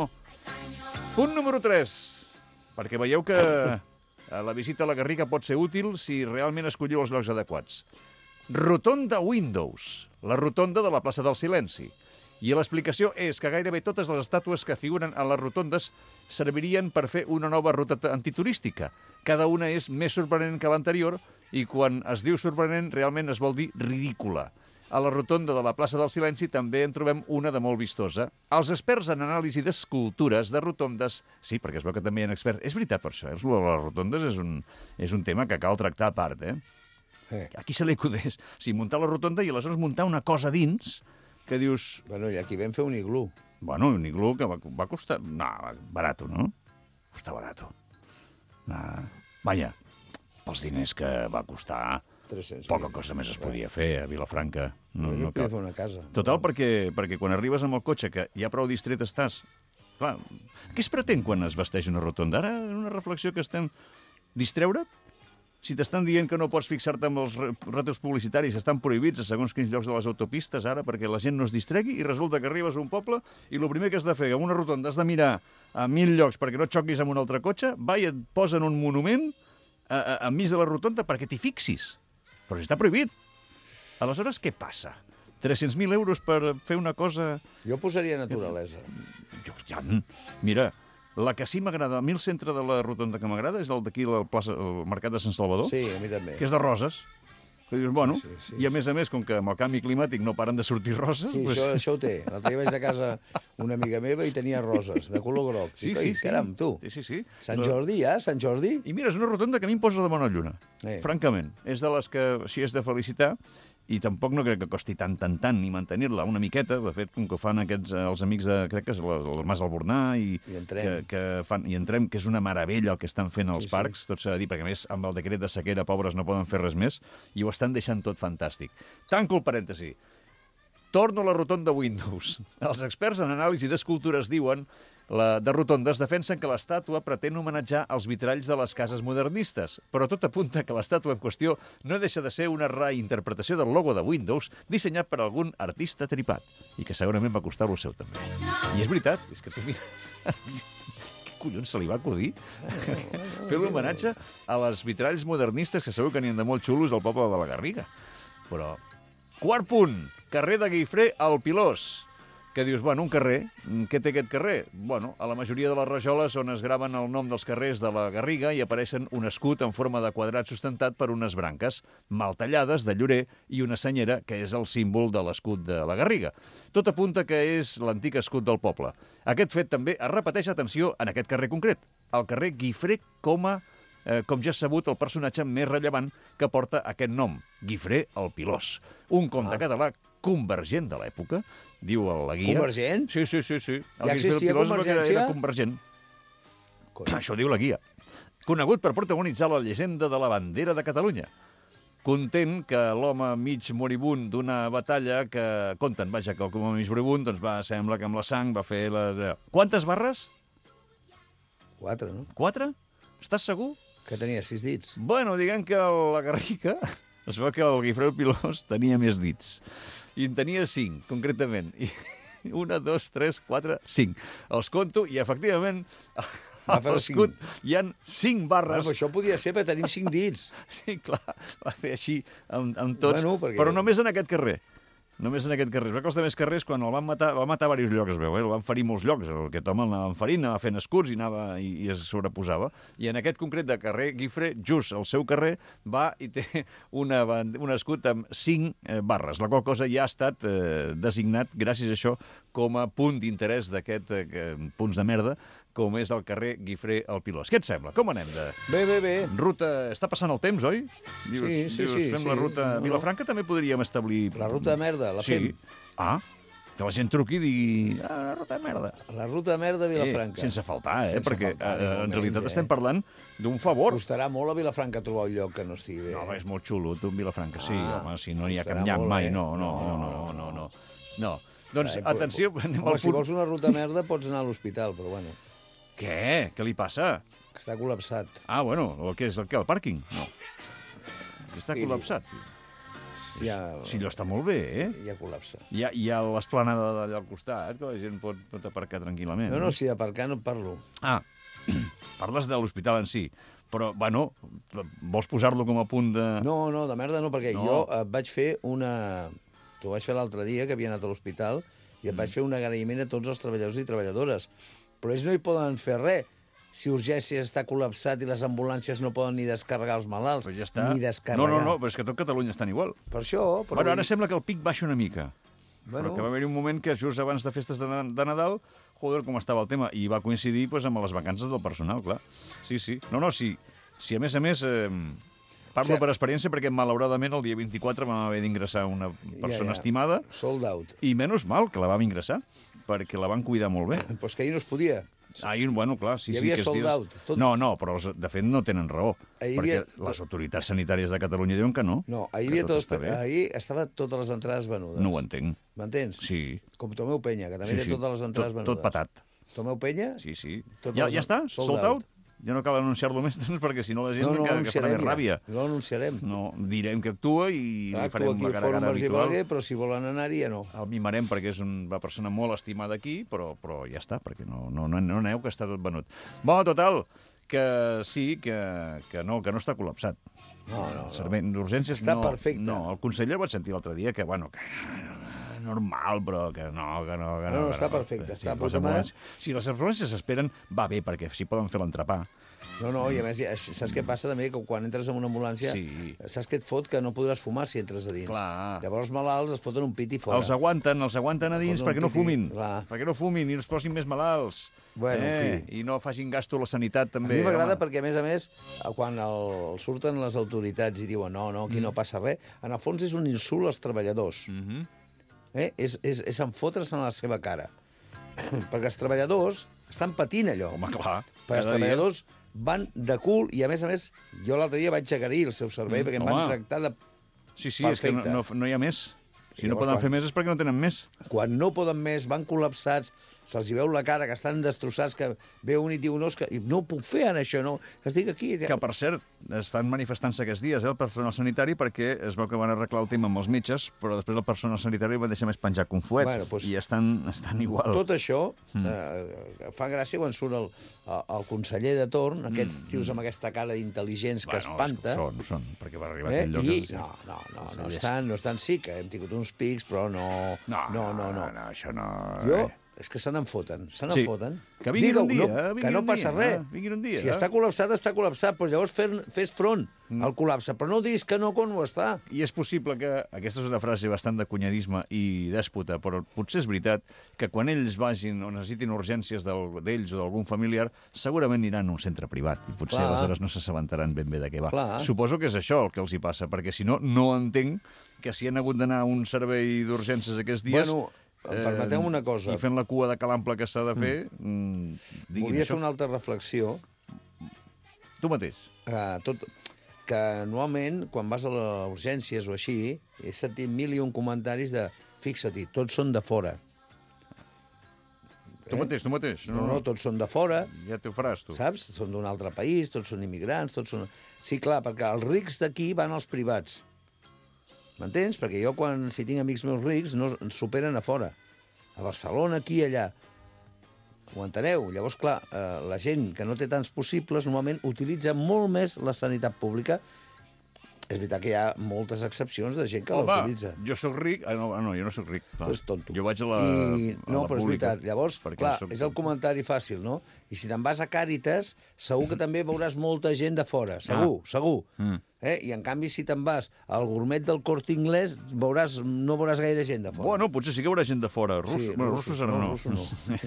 Punt número tres. Perquè veieu que la visita a la Garriga pot ser útil si realment escolliu els llocs adequats. Rotonda Windows, la rotonda de la plaça del Silenci. I l'explicació és que gairebé totes les estàtues que figuren a les rotondes servirien per fer una nova ruta antiturística. Cada una és més sorprenent que l'anterior i quan es diu sorprenent realment es vol dir ridícula. A la rotonda de la plaça del Silenci també en trobem una de molt vistosa. Els experts en anàlisi d'escultures de rotondes... Sí, perquè es veu que també hi ha experts. És veritat per això, eh? Les rotondes és un, és un tema que cal tractar a part, eh? eh. Aquí se li acudeix. Sí, muntar la rotonda i aleshores muntar una cosa dins... que dius... Bueno, i aquí vam fer un iglú. Bueno, un iglú que va, va costar... No, barato, no? Costa barato. Ah, vaja, pels diners que va costar, tres-cents poca cosa més es podia fer a Vilafranca. No, no, no podia fer una casa. Total, perquè, perquè quan arribes amb el cotxe, que ja prou distret estàs... Clar, què es pretén quan es vesteix una rotonda? Ara, una reflexió que estem... Distreure't? Si t'estan dient que no pots fixar-te amb els rètols publicitaris, estan prohibits a segons quins llocs de les autopistes ara perquè la gent no es distregui i resulta que arribes a un poble i el primer que has de fer amb una rotonda has de mirar a mil llocs perquè no et xoquis amb un altre cotxe, va i et posen un monument a, a, enmig de la rotonda perquè t'hi fixis. Però està prohibit. Aleshores, què passa? tres-cents mil euros per fer una cosa... Jo posaria naturalesa. Jo, ja, mira... La que sí m'agrada, a mi el centre de la rotonda que m'agrada és el d'aquí, el, plaça, el Mercat de Sant Salvador, Sí, a mi també. que és de roses. Que dius, bueno, Sí, sí, sí. i a més a més, com que amb el canvi climàtic no paren de sortir roses... Sí, pues... això, això ho té. L'altre dia vaig a casa una amiga meva i tenia roses, de color groc. Sí, Dic, sí, "Oi, sí. Caram, tu. Sí, sí, sí. Sant Jordi, ja? Sant Jordi? I mira, és una rotonda que a mi em posa de bona lluna, Eh. francament. És de les que sí és de felicitar i tampoc no crec que costi tant, tant, tant ni mantenir-la, una miqueta, de fet, com que ho fan aquests, eh, els amics de, crec que és el, el Mas Albornà i, I Entrem. que, que fan, i Entrem, que és una meravella el que estan fent als Sí, sí. parcs, tot s'ha de dir, perquè a més amb el decret de sequera, pobres, no poden fer res més, i ho estan deixant tot fantàstic. Tanco el parèntesi. Torno a la rotonda Windows. Els experts en anàlisi d'escultures diuen la, de rotondes defensen que l'estàtua pretén homenatjar els vitralls de les cases modernistes, però tot apunta que l'estàtua en qüestió no deixa de ser una reinterpretació del logo de Windows dissenyat per algun artista tripat, i que segurament va costar-lo el seu també. I és veritat, és que tu mira... Què collons se li va acudir? Fer l'homenatge a les vitralls modernistes, que segur que n'hi ha de molt xulos al poble de la Garriga. Però... Quart punt, carrer de Guifré al Pilós. Que dius, bueno, un carrer, què té aquest carrer? Bueno, a la majoria de les rajoles on es graven el nom dels carrers de la Garriga hi apareixen un escut en forma de quadrat sustentat per unes branques mal tallades de llorer i una senyera que és el símbol de l'escut de la Garriga. Tot apunta que és l'antic escut del poble. Aquest fet també es repeteix, atenció, en aquest carrer concret, el carrer Guifré com a, eh, com ja s'ha sabut, el personatge més rellevant que porta aquest nom, Guifré el Pilós. Un conte Ah. català convergent de l'època, diu la guia. Convergent? Sí, sí, sí. sí. Ja existia Convergència? Era convergent. Coi. Això diu la guia. Conegut per protagonitzar la llegenda de la bandera de Catalunya. Content que l'home mig moribund d'una batalla que conten, vaja, que el home mig moribund doncs va, sembla que amb la sang va fer la... Quantes barres? Quatre, no? Quatre? Estàs segur? Que tenia sis dits. Bueno, diguem que la Garriga es veu que el Guifré Pilós tenia més dits. I en tenia cinc, concretament. I una, dos, tres, quatre, cinc. Els conto i, efectivament, Va a fer l'escut hi han cinc Bueno, barres. però això podia ser, perquè tenim cinc dits. Sí, clar, va fer així amb, amb tots, Bueno, perquè- però només en aquest carrer. Només en aquest carrer. Es veu que els altres carrers, quan el van matar, va matar a diversos llocs, es veu, eh? El van ferir molts llocs. Aquest home anava ferint, anava fent escuts i, anava, i, i es sobreposava. I en aquest concret de carrer Guifré, just al seu carrer, va i té una, un escut amb cinc eh, barres, la qual cosa ja ha estat eh, designat, gràcies a això, com a punt d'interès d'aquest eh, punts de merda, com és el carrer Guifré al Pilós. Què et sembla? Com anem de... Bé, bé, bé. Ruta... Està passant el temps, oi? Dius, Sí, sí, dius, sí, Fem sí. la ruta... No, no. Vilafranca també podríem establir... La ruta de merda, la sí. fem. Ah, que la gent truqui i digui... Ah, la ruta de merda. La ruta de merda a Vilafranca. Eh, sense faltar, eh? Sense Perquè faltar, ni eh, molt en realitat menys, estem eh? parlant d'un favor. Costarà molt a Vilafranca trobar un lloc que no estigui bé. No, home, és molt xulo, tu, Vilafranca. Sí, Ah, home, si no hi ha costarà cap nyam molt, mai. eh? No, no, no, no, no, no. No. Doncs, Eh, po- atenció, anem Home, al si punt... vols una ruta de merda pots anar a l'hospital, però bueno, Què? Què li passa? que està col·lapsat. Ah, bueno, el que és el, què, el pàrquing? No. Està Sí, col·lapsat. Ja, Si allò està molt bé, eh? ja col·lapsa. Hi ha, hi ha l'esplanada d'allà al costat, que la gent pot, pot aparcar tranquil·lament. No, no, si d'aparcar no et parlo. Ah, parles de l'hospital en si. Però, bueno, vols posar-lo com a punt de... No, no, de merda no, perquè No. jo eh, vaig fer una... T'ho vaig fer l'altre dia, que havia anat a l'hospital, i et Mm. vaig fer un agraïment a tots els treballadors i treballadores. Però ells no hi poden fer res. Si urgències està col·lapsat i les ambulàncies no poden ni descarregar els malalts, Pues ja està. ni descarregar. No, no, no, però és que tot Catalunya estan igual. Per això... Però Bueno, ara vull- sembla que el pic baixa una mica. Bueno. Però que va haver-hi un moment que just abans de festes de, Na- de Nadal, joder, com estava el tema, i va coincidir pues, amb les vacances del personal, clar. Sí, sí. No, no, sí. Si a més a més... Eh, parlo O sigui, per experiència perquè malauradament el dia vint-i-quatre vam haver d'ingressar una persona ja. estimada Sold out. i menys mal que la vam ingressar perquè la van cuidar molt bé. Però és que ahir no es podia. Ahir, bueno, clar, sí, Hi sí. havia aquests sold dies- out, tot- No, no, però els- de fet no tenen raó. Ahir hi perquè havia- les autoritats sanitàries de Catalunya diuen que no. No, ahir, que havia tot, està bé. ahir estava totes les entrades venudes. No ho entenc. M'entens? Sí. Com Tomeu Penya, que també sí, té sí. totes les entrades tot, venudes. tot patat. Tomeu Penya? Sí, sí. Totes Ja, les- ja està? sold Sold out? out. Ja no cal anunciar-lo més, doncs, perquè si no la gent No, no encara que farà més l'anunciarem ràbia. ja. No l'anunciarem. No, direm que actua i Clar, li farem actua aquí la de forma cara-gara Vergé habitual. Balaguer, però si volen anar-hi ja no. El mimarem perquè és una persona molt estimada aquí, però, però ja està, perquè no, no, no, no aneu, que està tot venut. Bon, total, que sí, que, que, no, que no està col·lapsat. No, no, El servei d'urgències Està no. perfecte. No, el conseller vaig sentir l'altre dia que, bueno, que normal, però que no, que no, que no. No, no, que està perfecte, Sí, està les puta mare. ambulàncies- Si les ambulàncies s'esperen, va bé, perquè s'hi poden fer l'entrepà. No, no, i a més, ja- saps què passa també? Que quan entres en una ambulància, Sí. saps què et fot? Que no podràs fumar si entres a dins. Clar. Llavors els malalts es foten un pit i fora. Els aguanten, els aguanten a dins Posen un perquè no piti, fumin. clar. Perquè no fumin i no es posin més malalts. Bueno, en eh? fi. I no facin gasto a la sanitat, A també. mi m'agrada home. perquè, a més a més, quan el, surten les autoritats i diuen no, no, aquí no passa res, en el fons és un insult als treballadors. Mhm. Eh? És, és, és enfotre's en la seva cara. Perquè els treballadors estan patint allò. Home, clar. Perquè els cada dia. treballadors van de cul i, a més a més, jo l'altre dia vaig agrair el seu servei Mm, perquè em home. van tractar de... Sí, sí, és que no, Perfecte. no, no hi ha més. Si I no llavors poden quan- fer més és perquè no tenen més. Quan no poden més, van col·lapsats, se'ls hi veu la cara, que estan destrossats, que ve un i diu, no, és que no ho puc fer, ara, això, no, estic aquí. Que, per cert, estan manifestant-se aquests dies, eh, el personal sanitari, perquè es veu que van arreglar el tema amb els metges, però després el personal sanitari va deixar més penjat que un fuet. Bueno, doncs- I estan, estan igual. Tot això eh, fa gràcia quan surt el, el, el conseller de torn, aquests tios amb aquesta cara d'intel·ligents que espanta. és que ho són, ho són, perquè va arribar Eh? aquell lloc... I que- no, no, no, no, Sí, estan, no estan, sí que hem tingut uns pics, però no, No, no, no. no. no, això no... Jo, eh. és que se n'en foten, se n'en Sí. foten. Que vinguin un Digue-ho, dia, no, eh, vinguin que no un passa dia, res. eh, vinguin un dia, Si eh. està col·lapsat, està col·lapsat, però llavors fer, fes front Mm. al col·lapse, però no diguis que no quan ho està. I és possible que, aquesta és una frase bastant de cunyadisme i dèspota, però potser és veritat que quan ells vagin o necessitin urgències del- d'ells o d'algun familiar, segurament aniran a un centre privat i potser Clar. aleshores no se s'assabentaran ben bé de què va. Clar. Suposo que és això el que els hi passa, perquè si no, no entenc que si han hagut d'anar a un servei d'urgències aquests dies... Bueno, permeteu-me una cosa. I fent la cua de calample que s'ha de fer, mm. diguin Volia això. fer una altra reflexió. Tu mateix. Eh, tot, que normalment, quan vas a les urgències o així, he sentit mil i un comentaris de fixa-t'hi, tots són de fora. Tu mateix, tu mateix. No, no, tots són de fora, Ja t'ho faràs, tu. saps? Són d'un altre país, tots són immigrants, tots són... Sí, clar, perquè els rics d'aquí van als privats. M'entens? Perquè jo, quan si tinc amics meus rics, no ens superen a fora. A Barcelona, aquí i allà. Ho enteneu? Llavors, clar, eh, la gent que no té tants possibles normalment utilitza molt més la sanitat pública. És veritat que hi ha moltes excepcions de gent que Home, l'utilitza. jo sóc ric... Ah, no, ah, no, jo no sóc ric. Tu ets tonto. Jo vaig a la, I, a no, la però és pública. veritat. Llavors, perquè clar, soc- és el comentari fàcil, no? I si te'n vas a Càritas, segur que també veuràs molta gent de fora. Segur, segur. Mm. Eh? I, en canvi, si te'n vas al gourmet del Corte Inglés, veuràs, no veuràs gaire gent de fora. Bueno, potser sí que hi haurà gent de fora. Rus... Sí, bueno, russos, russos ara no, no. russos no.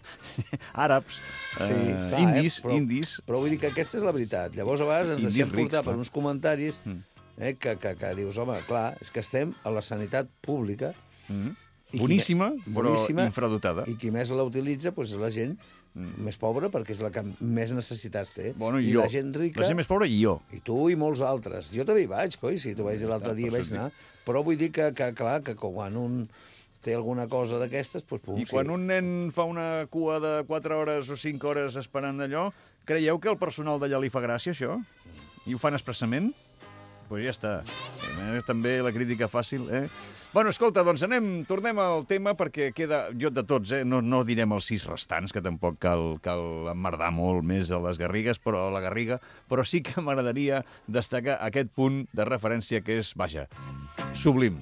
Àrabs, Sí, eh, clar, indis, eh? però, indis. Però vull dir que aquesta és la veritat. Llavors, a vegades ens Indis deixem rics, portar per clar. uns comentaris Mm. eh, que, que, que dius, home, clar, és que estem a la sanitat pública Mm. i qui Boníssima, me- però boníssima, infradotada. i qui més la utilitza doncs, és la gent més pobra, perquè és la que més necessitats té. Mm. Bueno, I jo. la gent rica... La gent més pobra i jo. I tu i molts altres. Jo també hi vaig, coi, si tu vaig dir l'altre Ah, dia hi per vaig això anar. Però vull dir que, que clar, que quan un té alguna cosa d'aquestes, doncs pum, I quan sí. un nen fa una cua de quatre hores o cinc hores esperant allò, creieu que el personal d'allà li fa gràcia, això? I ho fan expressament? Doncs pues ja està. Eh, també la crítica fàcil, eh? Bueno, escolta, doncs anem, tornem al tema perquè queda, jo de tots, eh, no, no direm els sis restants, que tampoc cal, cal emmerdar molt més a les Garrigues, però a la Garriga, però sí que m'agradaria destacar aquest punt de referència que és, vaja, sublim.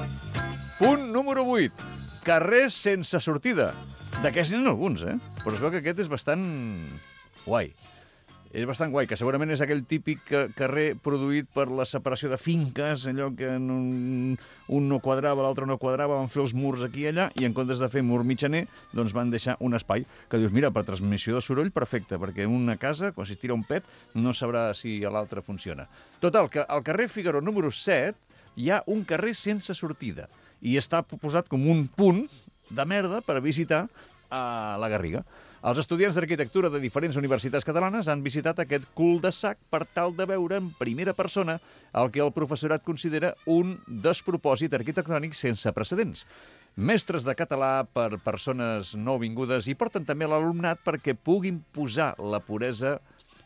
Punt número vuit. Carrers sense sortida. D'aquests n'hi ha alguns, eh? Però es veu que aquest és bastant guai. És bastant guai, que segurament és aquell típic ca- carrer produït per la separació de finques, allò que en un, un no quadrava, l'altre no quadrava, van fer els murs aquí i allà, i en comptes de fer mur mitjaner, doncs van deixar un espai que dius, mira, per transmissió de soroll, perfecte, perquè en una casa, quan s'hi tira un pet, no sabrà si a l'altre funciona. Total, que al carrer Figueró número set hi ha un carrer sense sortida, i està posat com un punt de merda per visitar a la Garriga. Els estudiants d'arquitectura de diferents universitats catalanes han visitat aquest cul-de-sac per tal de veure en primera persona el que el professorat considera un despropòsit arquitectònic sense precedents. Mestres de català per persones nouvingudes i porten també l'alumnat perquè puguin posar la puresa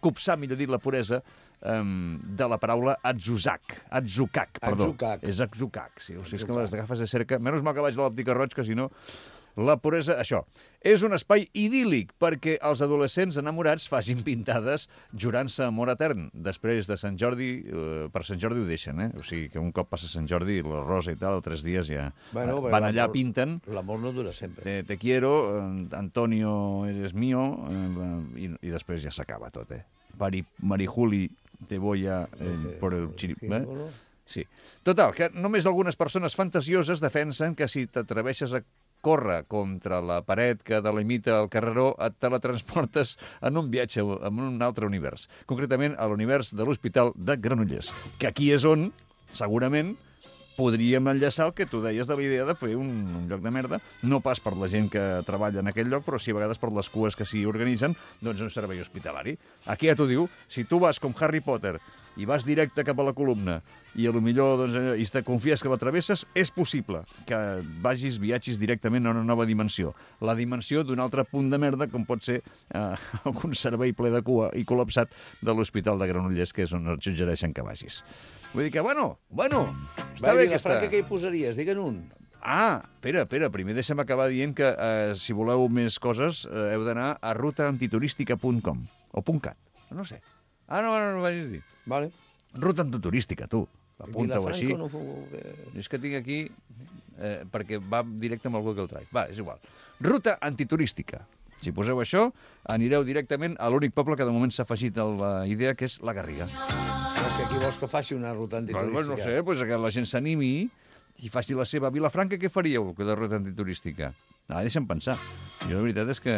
copsar, millor dit, la puresa um, de la paraula atzucac. Atzucac, perdó. Atzucac. És atzucac, sí. O sigui, és que les agafes de cerca. Menys mal que vaig a l'òptica roig, que si no... La puresa, això, és un espai idíl·lic perquè els adolescents enamorats facin pintades jurant-se amor etern. Després de Sant Jordi, eh, per Sant Jordi ho deixen, eh? O sigui, que un cop passa Sant Jordi, la rosa i tal, tres dies ja Bueno, van allà, pinten. L'amor no dura sempre. Te, te quiero, eh, Antonio eres mío, eh, i, i després ja s'acaba tot, eh? Mari, Marijuli, te voy a... Eh, por el chiri... Eh? Sí. Total, que només algunes persones fantasioses defensen que si t'atreveixes a córrer contra la paret que delimita el carreró, et teletransportes en un viatge en un altre univers. Concretament, a l'univers de l'Hospital de Granollers, que aquí és on, segurament, podríem enllaçar el que tu deies de la idea de fer un, un lloc de merda, no pas per la gent que treballa en aquell lloc, però sí a vegades per les cues que s'hi organitzen, doncs un servei hospitalari. Aquí ja t'ho diu, si tu vas com Harry Potter i vas directe cap a la columna i a lo millor doncs, i te confies que la travesses, és possible que vagis, viatgis directament a una nova dimensió. La dimensió d'un altre punt de merda, com pot ser eh, algun servei ple de cua i col·lapsat de l'Hospital de Granollers, que és on et suggereixen que vagis. Vull dir que, bueno, bueno, està Va, bé i la aquesta... Franca, què hi posaries? Digue'n un. Ah, espera, espera, primer deixa'm acabar dient que eh, si voleu més coses eh, heu d'anar a ruta antiturística punt com o .cat, no sé. Ah, no, no, no vagis dir. Vale. Ruta antiturística, tu. Apunta-ho així. No fou... És que tinc aquí, eh, perquè va directe amb el Google Drive. Va, és igual. Ruta antiturística. Si poseu això, anireu directament a l'únic poble que de moment s'ha afegit a la idea, que és la Garriga. Ah, si aquí vols que faci una ruta antiturística. Pues no sé, pues que la gent s'animi i faci la seva. A Vilafranca què faríeu de ruta antiturística? Ah, deixa'm pensar. Jo la veritat és que...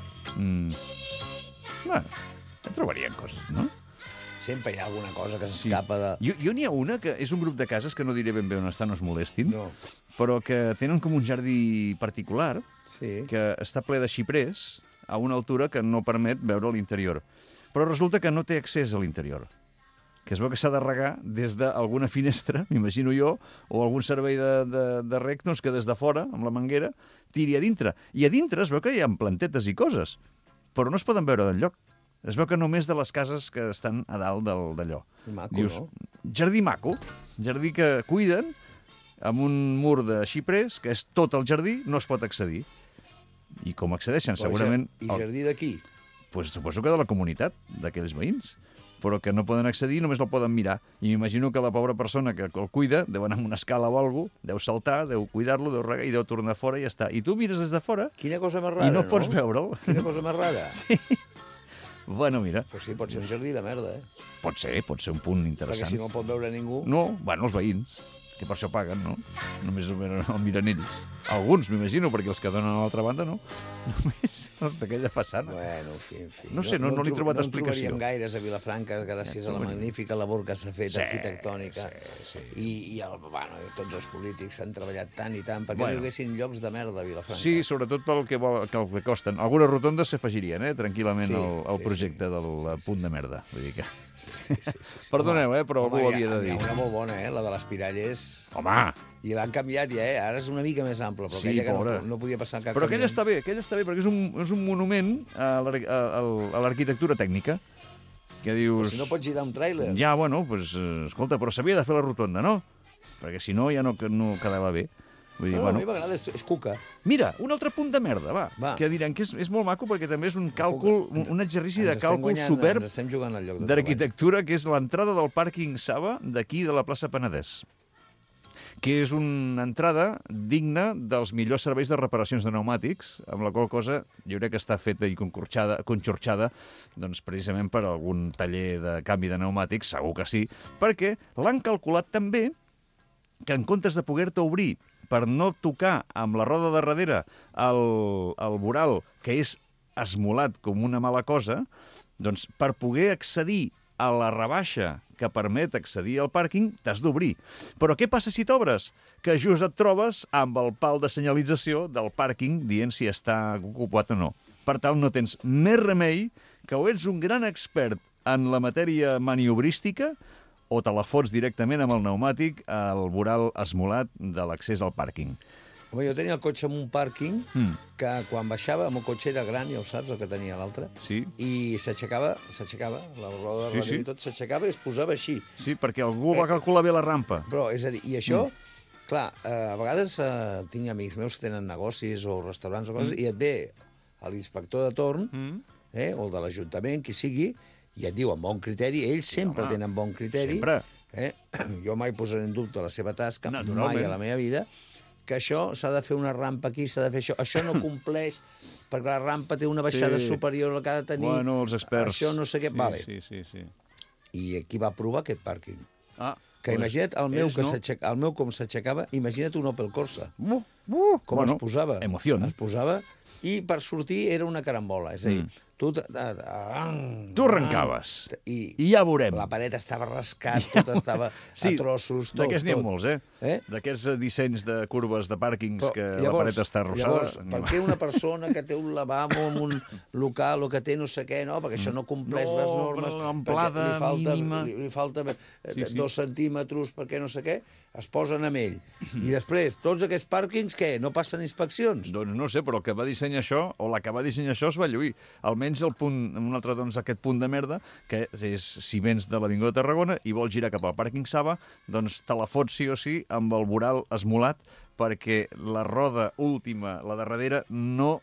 Mm, bueno, en trobarien coses, no? Sempre hi ha alguna cosa que s'escapa de... Jo, jo n'hi ha una que és un grup de cases que no diré ben bé on està, no es molestin, No. però que tenen com un jardí particular Sí. que està ple de xiprers a una altura que no permet veure l'interior. Però resulta que no té accés a l'interior, que es veu que s'ha de regar des d'alguna finestra, m'imagino jo, o algun servei de, de, de rec, doncs, que des de fora, amb la manguera, tiri a dintre. I a dintre es veu que hi ha plantetes i coses, però no es poden veure d'enlloc. Es veu que només de les cases que estan a dalt del, d'allò. Maco, Dius, no? jardí maco, jardí que cuiden, amb un mur de xiprers, que és tot el jardí, no es pot accedir. I com accedeixen? Però Segurament... I jardí d'aquí? Pues suposo que de la comunitat, d'aquells veïns, però que no poden accedir, només el poden mirar. I m'imagino que la pobra persona que el cuida deu anar amb una escala o alguna cosa, deu saltar, deu cuidar-lo, deu regar i deu tornar fora i ja està. I tu mires des de fora Quina cosa més rara, i no, no? pots veure'l. Quina cosa més rara. Sí. Bueno, mira, Pues sí, pot ser un jardí de merda, eh? pot ser, pot ser un punt Perquè interessant. si no el pot veure ningú... No, bueno, els veïns, que per això paguen, no? Només el miren- el miren ells. Alguns, m'imagino, perquè els que donen a l'altra banda, no. Només els d'aquella façana. Bueno, en fi, en fi. No sé, no- no li he tro- trobat no en explicació. trobaríem gaires a Vilafranca gràcies Ja, a la trobaríem. magnífica labor que s'ha fet Sí, arquitectònica. sí, sí. I, i el, bueno, i tots els polítics s'han treballat tant i tant perquè Bueno. no hi haguessin llocs de merda a Vilafranca. Sí, sobretot pel que, vol, que, el que costen. Algunes rotondes s'afegirien, eh, tranquil·lament, Sí, al, al sí, projecte sí. del Sí, sí, punt de sí. merda. Vull dir que... Sí, sí, sí, sí. Perdoneu, eh, però algú ho home, havia de hi ha- dir. Hi ha una molt bona, eh, la de l'Espirall és... Home, I l'han canviat ja, eh? Ara és una mica més ample, però Sí, aquella que pobra. no, no podia passar cap però camió. aquella està bé, aquella està bé, perquè és un, és un monument a l'ar- a, a- a l'arquitectura tècnica, que Però dius... si no pots girar un tràiler. Ja, bueno, pues, eh, escolta, però s'havia de fer la rotonda, no? Perquè si no ja no, no quedava bé. Vull dir, No, bueno... a mi m'agrada, és, és cuca. Mira, un altre punt de merda, va, Va. que diran que és, és molt maco perquè també és un càlcul, un, un exercici Ens de estem càlcul guanyant- superb Ens estem jugant al lloc de treball. d'arquitectura, que és l'entrada del pàrquing Saba d'aquí de la plaça Penedès, que és una entrada digna dels millors serveis de reparacions de pneumàtics, amb la qual cosa jo crec que està feta i concorxada, conxorxada doncs, precisament per algun taller de canvi de pneumàtics, segur que sí, perquè l'han calculat també que en comptes de poder-te obrir per no tocar amb la roda de darrere el, el voral, que és esmolat com una mala cosa, doncs per poder accedir a la rebaixa que permet accedir al pàrquing, t'has d'obrir. Però què passa si t'obres? Que just et trobes amb el pal de senyalització del pàrquing dient si està ocupat o no. Per tant, no tens més remei que o ets un gran expert en la matèria maniobrística o te la fots directament amb el pneumàtic al voral esmolat de l'accés al pàrquing. Home, jo tenia el cotxe en un pàrquing Mm. que quan baixava, el meu cotxe era gran, ja ho saps, el que tenia l'altre, Sí. i s'aixecava, s'aixecava, la roda Sí, de darrere sí. i tot, s'aixecava i es posava així. Sí, perquè algú va calcular bé la rampa. Però, és a dir, i això, mm. clar, eh, a vegades eh, tinc amics meus que tenen negocis o restaurants o coses, mm. i et ve l'inspector de torn, Mm. eh, o el de l'Ajuntament, qui sigui, i et diu amb bon criteri, ells sempre home, tenen bon criteri. sempre. Eh? Jo mai posaré en dubte la seva tasca, Naturalment. mai a la meva vida, que això s'ha de fer una rampa aquí, s'ha de fer això. Això no compleix, perquè la rampa té una baixada Sí. superior a la que ha de tenir. Bueno, els experts. Això no sé què... Sí, vale. sí, sí, sí. I qui va provar aquest pàrquing? Ah, Que doncs imagina't el meu, ells que no. s'aixeca- el meu com s'aixecava, imagina't un Opel Corsa. Uh, uh, Com bueno, es posava. Emoció. Es posava i per sortir era una carambola. És a dir, Mm. tu... t- t- ah, Tu arrencaves. I, I ja veurem. la paret estava rascat, tot estava Sí, a trossos, tot. d'aquests n'hi ha tot. molts, eh? Eh? D'aquests eh, dissenys de curves de pàrquings Però, que la paret està arrossada. Llavors, per què una persona que té un lavabo en un local o que té no sé què, no? Perquè això no compleix No, les normes, però l'amplada perquè li falta, mínima. li, li falta eh, Sí, sí. dos centímetres, perquè no sé què, es posen amb ell. I després, tots aquests pàrquings, què? No passen inspeccions? Doncs no sé, però el que va dissenyar això, o la que va dissenyar això, es va lluir. Almenys el punt, un altre, doncs, aquest punt de merda, que és, si vens de l'Avinguda de Tarragona i vols girar cap al pàrquing Saba, doncs te la fots sí o sí amb el voral esmolat, perquè la roda última, la darrere, no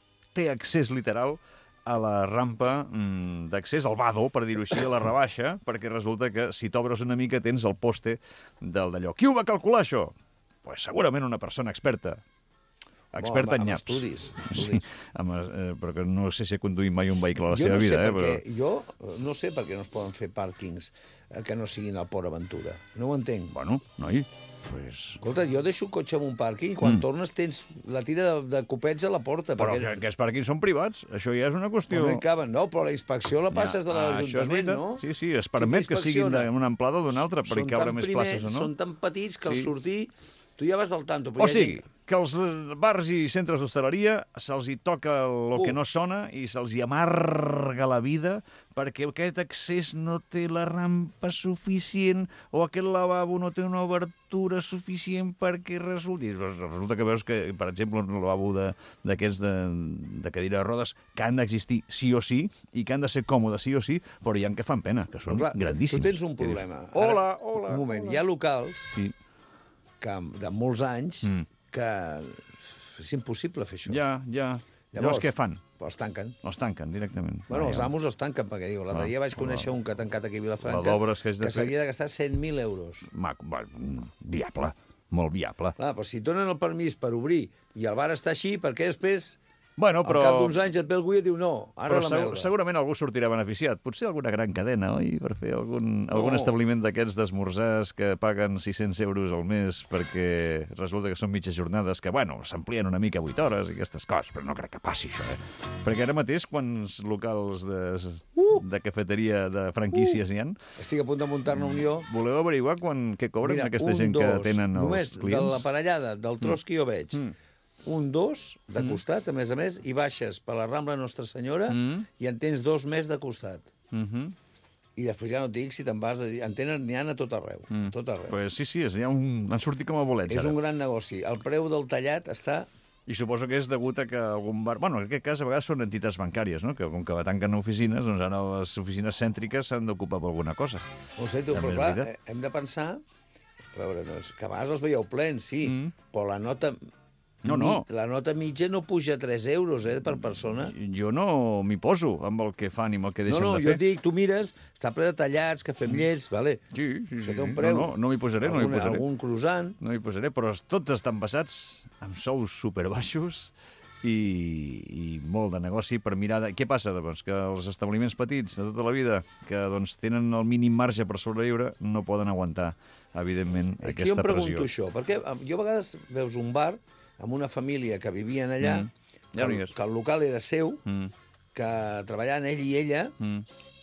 té accés literal a la rampa mm, d'accés, al vado, per dir-ho així, a la rebaixa, perquè resulta que si t'obres una mica tens el poste del d'allò. Qui ho va calcular, això? Pues segurament una persona experta. Experta amb, en amb nyaps. estudis. Sí, estudis. amb, eh, però que no sé si ha conduït mai un vehicle a la jo seva no sé vida. per Eh, però... què, jo eh, no sé per què no es poden fer pàrquings eh, que no siguin al Port Aventura. No ho entenc. Bueno, noi, pues... Escolta, jo deixo el cotxe en un pàrquing i quan Mm. tornes tens la tira de, de copets a la porta. Però perquè que aquests pàrquings són privats, això ja és una qüestió... no hi caben, no, però la inspecció la passes de Ah, això és l'Ajuntament, veritat. no? Sí, sí, es permet que siguin d'una amplada o d'una altra per Són caure tan més primers, places o no. Són tan petits que al Sí. sortir tu ja vas al tanto. O Però hi ha sigui, gent- que als bars i centres d'hostaleria se'ls hi toca el Uh. que no sona i se'ls hi amarga la vida perquè aquest accés no té la rampa suficient o aquest lavabo no té una obertura suficient perquè resulti... Resulta que veus que, per exemple, un lavabo de- d'aquests de, de cadira de rodes que han d'existir sí o sí i que han de ser còmodes sí o sí, però hi ha que fan pena, que són Però clar, grandíssims. tu tens un Que dius, problema. Hola, Ara, hola. Un moment, hola. hi ha locals Sí, que, de molts anys Mm. que és impossible fer això. ja, ja. Llavors, Llavors, què fan? Però els tanquen. Els tanquen directament. Bueno, Ah, els ja. amos els tanquen, perquè diu, l'altre Ah, dia vaig la- conèixer un que ha tancat aquí a Vilafranca, la d'obres que haig de que fer. s'havia de gastar cent mil euros. Maco, va, viable, molt viable. Clar, però si et donen el permís per obrir i el bar està així, per què després, Bueno, però, al cap d'uns anys, et ve algú i et diu no, ara però la segur, merda. segurament algú sortirà beneficiat. Potser alguna gran cadena, oi? Per fer algun, algun No. establiment d'aquests d'esmorzars que paguen sis-cents euros al mes perquè resulta que són mitges jornades que, bueno, s'amplien una mica a vuit hores i aquestes coses, però no crec que passi això, eh? Perquè ara mateix, quants locals de, de cafeteria, de franquícies hi ha? Estic a punt de muntar-ne un jo. Voleu averiguar quan, què cobren Mira, aquesta un, gent dos, que tenen els només clients? de l'aparellada, del tros que jo veig, Mm. un dos de costat, a més a més, i baixes per la Rambla Nostra Senyora Mm. i en tens dos més de costat. Mhm. I després ja no et dic si te'n vas a dir... En tenen, n'hi ha a tot arreu. Mm. A tot arreu. Pues sí, sí, és, hi ha un... han sortit com a bolets, És ara. un gran negoci. El preu del tallat està... I suposo que és degut a que algun bar... Bueno, en aquest cas, a vegades són entitats bancàries, no? Que com que tanquen oficines, doncs ara les oficines cèntriques s'han d'ocupar per alguna cosa. No ho sé, tu, També però és clar, veritat. eh, hem de pensar... A veure, no, és que a vegades els veieu plens, sí, Mm. però la nota... No, no. Mi- La nota mitja no puja tres euros, eh, per persona. Jo no m'hi poso amb el que fan i amb el que No, deixen no, de jo fer. et dic, tu mires, està ple de tallats, cafè amb llets, vale? Sí, sí, sí. Això té un sí. preu. No, no, no m'hi posaré, no m'hi Algun- posaré. Algun croissant. No m'hi posaré, però tots estan basats amb sous superbaixos i, i molt de negoci per mirar... De... Què passa? Doncs que els establiments petits de tota la vida, que doncs, tenen el mínim marge per sobreviure, no poden aguantar, evidentment, Aquí jo aquesta em pregunto pressió. això, perquè eh, jo a vegades veus un bar amb una família que vivien allà, Mm. Ja que, n'hi el, és. que el local era seu, Mm, que treballaven ell i ella mm,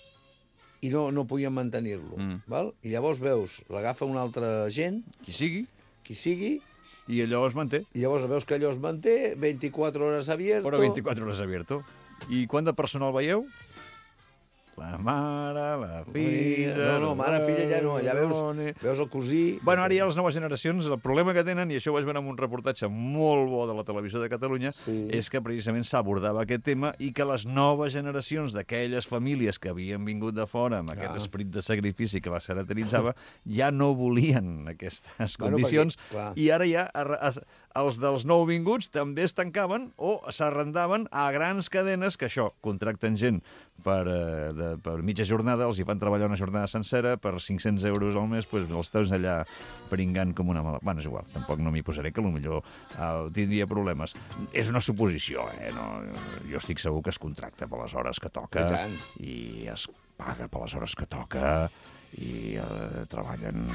i no, no podien mantenir-lo. Mm. Val? I llavors veus, l'agafa una altra gent, qui sigui, qui sigui, i allò es manté. i llavors veus que allò es manté, vint-i-quatre hores abierto... Però vint-i-quatre hores abierto. I quant de personal veieu? La mare, la filla... No, no, mare, filla ja no. Allà veus, veus el cosí... Bueno, ara ja les noves generacions, el problema que tenen, i això ho vaig veure en un reportatge molt bo de la televisió de Catalunya, sí. és que precisament s'abordava aquest tema i que les noves generacions d'aquelles famílies que havien vingut de fora amb aquest ah. esperit de sacrifici que les caracteritzava ja no volien aquestes bueno, condicions perquè, i ara ja els dels nouvinguts també es tancaven o s'arrendaven a grans cadenes que això, contracten gent per, eh, de, per mitja jornada, els hi fan treballar una jornada sencera, per cinc-cents euros al mes, doncs els teus allà pringant com una mala... Bueno, és igual, tampoc no m'hi posaré, que potser uh, tindria problemes. És una suposició, eh? No, jo estic segur que es contracta per les hores que toca i, i es paga per les hores que toca i uh, treballen...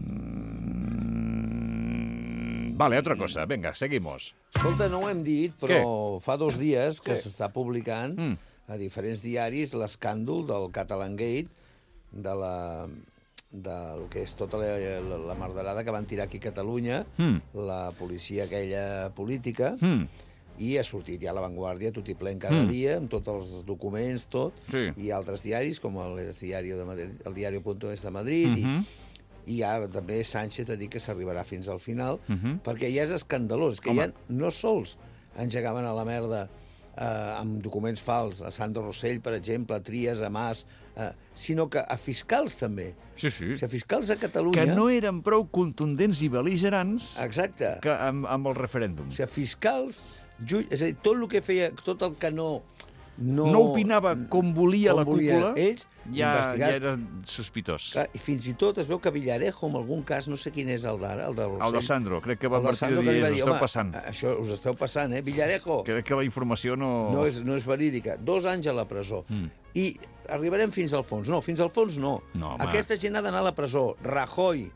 Vale, otra cosa. Vinga, seguimos. Escolta, no ho hem dit, però Què? fa dos dies que s'està publicant mm. a diferents diaris l'escàndol del Catalan Gate, de la de lo que és tota la, la, la marderada que van tirar aquí a Catalunya, mm. la policia aquella política, mm. i ha sortit ja a l'avantguàrdia, tot i plen cada mm. dia, amb tots els documents, tot, sí. i altres diaris, com el Diario de Madrid, el Diario.es de Madrid, mm-hmm. i i ja també Sánchez ha dit que s'arribarà fins al final, uh -huh. perquè ja és escandalós, que Home. ja no sols engegaven a la merda eh, amb documents fals, a Sandro Rossell, per exemple, a Trias, a Mas, eh, sinó que a fiscals també. Sí, sí. O sigui, a fiscals a Catalunya... Que no eren prou contundents i bel·ligerants Exacte. que amb, amb el referèndum. O sigui, a fiscals... Ju... És a dir, tot el que feia, tot el que no... No, no opinava com volia com la cúpula, ells, ja, ja era sospitós. Clar, i fins i tot es veu que Villarejo, en algun cas, no sé quin és el d'ara, el de Rossell... El de Sandro, crec que va partir de dir, us esteu passant. Això us esteu passant, eh? Villarejo! Crec que la informació no... No és, no és verídica. Dos anys a la presó. Mm. I arribarem fins al fons. No, fins al fons no. no Aquesta gent ha d'anar a la presó. Rajoy...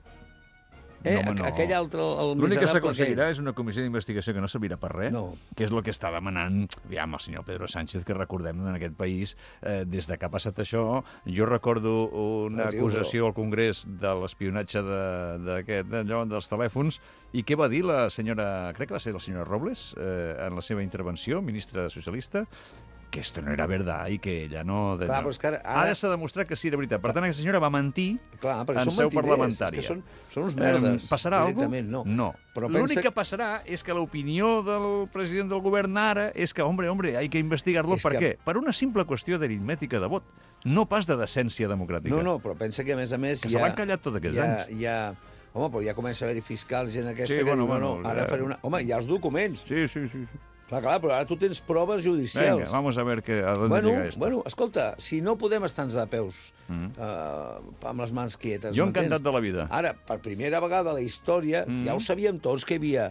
Eh? No, no. Aquell altre, el L'únic que miserable s'aconseguirà és una comissió d'investigació que no servirà per res, no. que és el que està demanant, aviam, el senyor Pedro Sánchez, que recordem en aquest país, eh, des de que ha passat això, jo recordo una no, tio, acusació però... al Congrés de l'espionatge de, de, d'allò, dels telèfons, i què va dir la senyora, crec que va ser la senyora Robles, eh, en la seva intervenció, ministra socialista, que esto no era verdad i que ella no... De, Clar, no. Però és que ara, ara... ara s'ha demostrat que sí, era veritat. Per tant, aquesta senyora va mentir Clar, en seu parlamentària. És que són, són uns merdes. Eh, passarà alguna cosa? No. No. L'únic pensa... que passarà és que l'opinió del president del govern ara és que, hombre, hombre, hay que investigar-lo. Per que... què? Per una simple qüestió d'aritmètica de vot, no pas de decència democràtica. No, no, però pensa que, a més a més... Que ja, se l'han callat tots aquests ja, anys. Ja, home, però ja comença a haver-hi fiscals, gent aquesta sí, que bueno, diu, bueno, no, ara ja... faré una... Home, hi ha els documents. Sí, sí, sí. sí. Clar, clar, però ara tu tens proves judicials. Venga, vamos a ver que, a dónde bueno, llega esto. Bueno, escolta, si no podem estar de peus mm. uh, amb les mans quietes... Jo encantat de la vida. Ara, per primera vegada a la història, mm. ja ho sabíem tots que hi havia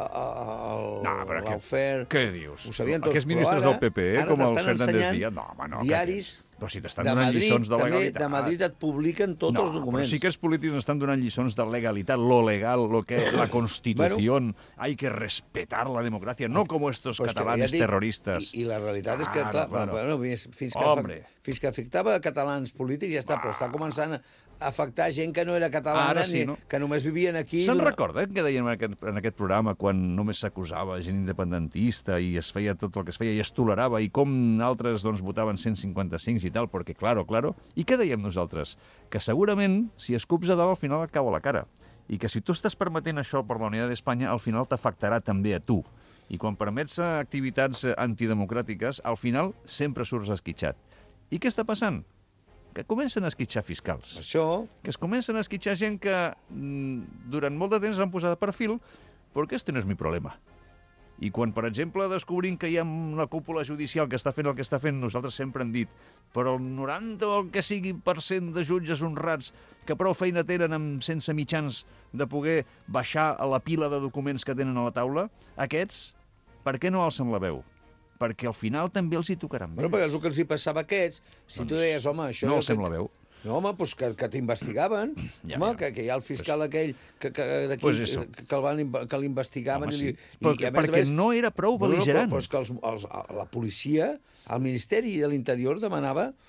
no, l'Aufer... Què dius? Ho sabien tots, Aquests ministres ara, del P P, eh, com el Fernández Díaz... No, home, no, diaris... Però si t'estan donant Madrid, lliçons de legalitat... De Madrid et publiquen tots no, els documents. No, sí que els polítics estan donant lliçons de legalitat, lo legal, lo que la Constitución, bueno, hay que respetar la democracia, no como estos pues catalanes ja dic, terroristas. I, I la realitat ah, és que, clar, claro. bueno, fins, que Hombre. fins que afectava catalans polítics ja està, ah. però està començant a afectar gent que no era catalana, sí, ni, no? que només vivien aquí... Se'n recorda que dèiem en aquest, en aquest programa quan només s'acusava gent independentista i es feia tot el que es feia i es tolerava i com altres doncs, votaven cent cinquanta-cinc i tal, perquè, claro, claro... I què dèiem nosaltres? Que segurament, si escups a dalt, al final et cau a la cara. I que si tu estàs permetent això per la Unitat d'Espanya, al final t'afectarà també a tu. I quan permets activitats antidemocràtiques, al final sempre surts esquitxat. I què està passant? Que comencen a esquitxar fiscals. Això... Que es comencen a esquitxar gent que mm, durant molt de temps l'han posat de perfil, perquè este no és mi problema. I quan, per exemple, descobrim que hi ha una cúpula judicial que està fent el que està fent, nosaltres sempre hem dit, però el noranta o el que sigui per cent de jutges honrats que prou feina tenen amb, sense mitjans de poder baixar a la pila de documents que tenen a la taula, aquests, per què no alcen la veu? Perquè al final també els hi tocaran bé. Bueno, perquè és el que els hi passava a aquests. Si doncs tu deies, home, això... No alcem la veu. No, home, doncs que, que t'investigaven. Ja, home, ja. Que, que hi ha el fiscal pues, aquell que, que, d'aquí, pues que, que, el van, que l'investigaven. Home, sí. i, però, i, a perquè més, no era prou bel·ligerant. No, no, però, però és que els, els, la policia, el Ministeri de l'Interior demanava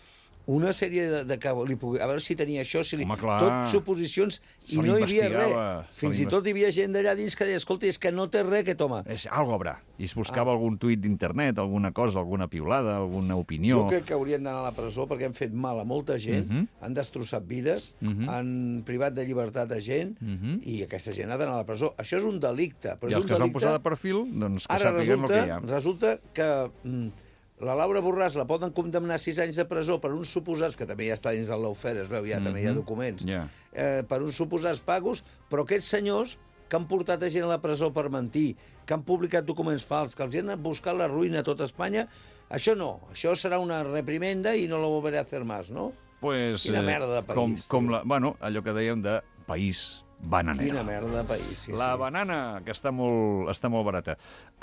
una sèrie de, de que li pugui... A veure si tenia això, si li... Home, clar. Tot suposicions, i Se no hi havia l'investigava, res. se Fins i l'invest- tot hi havia gent d'allà dins que deia, escolta, és que no té res aquest home. És algo haurà. I es buscava Ah. algun tuit d'internet, alguna cosa, alguna piulada, alguna opinió. Jo crec que haurien d'anar a la presó perquè han fet mal a molta gent, Mhm. han destrossat vides, Mhm. han privat de llibertat a gent, Mhm. i aquesta gent ha d'anar a la presó. Això és un delicte, però I és els un que es van delicte... posar de perfil, doncs que Ara sàpiguen el que hi resulta, ha. resulta que mm, la Laura Borràs la poden condemnar a sis anys de presó per uns suposats, que també ja està dins del lawfare, es veu, ja també hi ha Mhm. documents, Ja. eh, per uns suposats pagos, però aquests senyors que han portat a gent a la presó per mentir, que han publicat documents fals, que els han buscat la ruïna a tota Espanya, això no, això serà una reprimenda i no lo volveré a hacer más, no? Pues, Quina eh, merda de país, Com, com tio. la, bueno, allò que dèiem de país bananero. Quina merda de país, sí, La sí. banana, que està molt, està molt barata.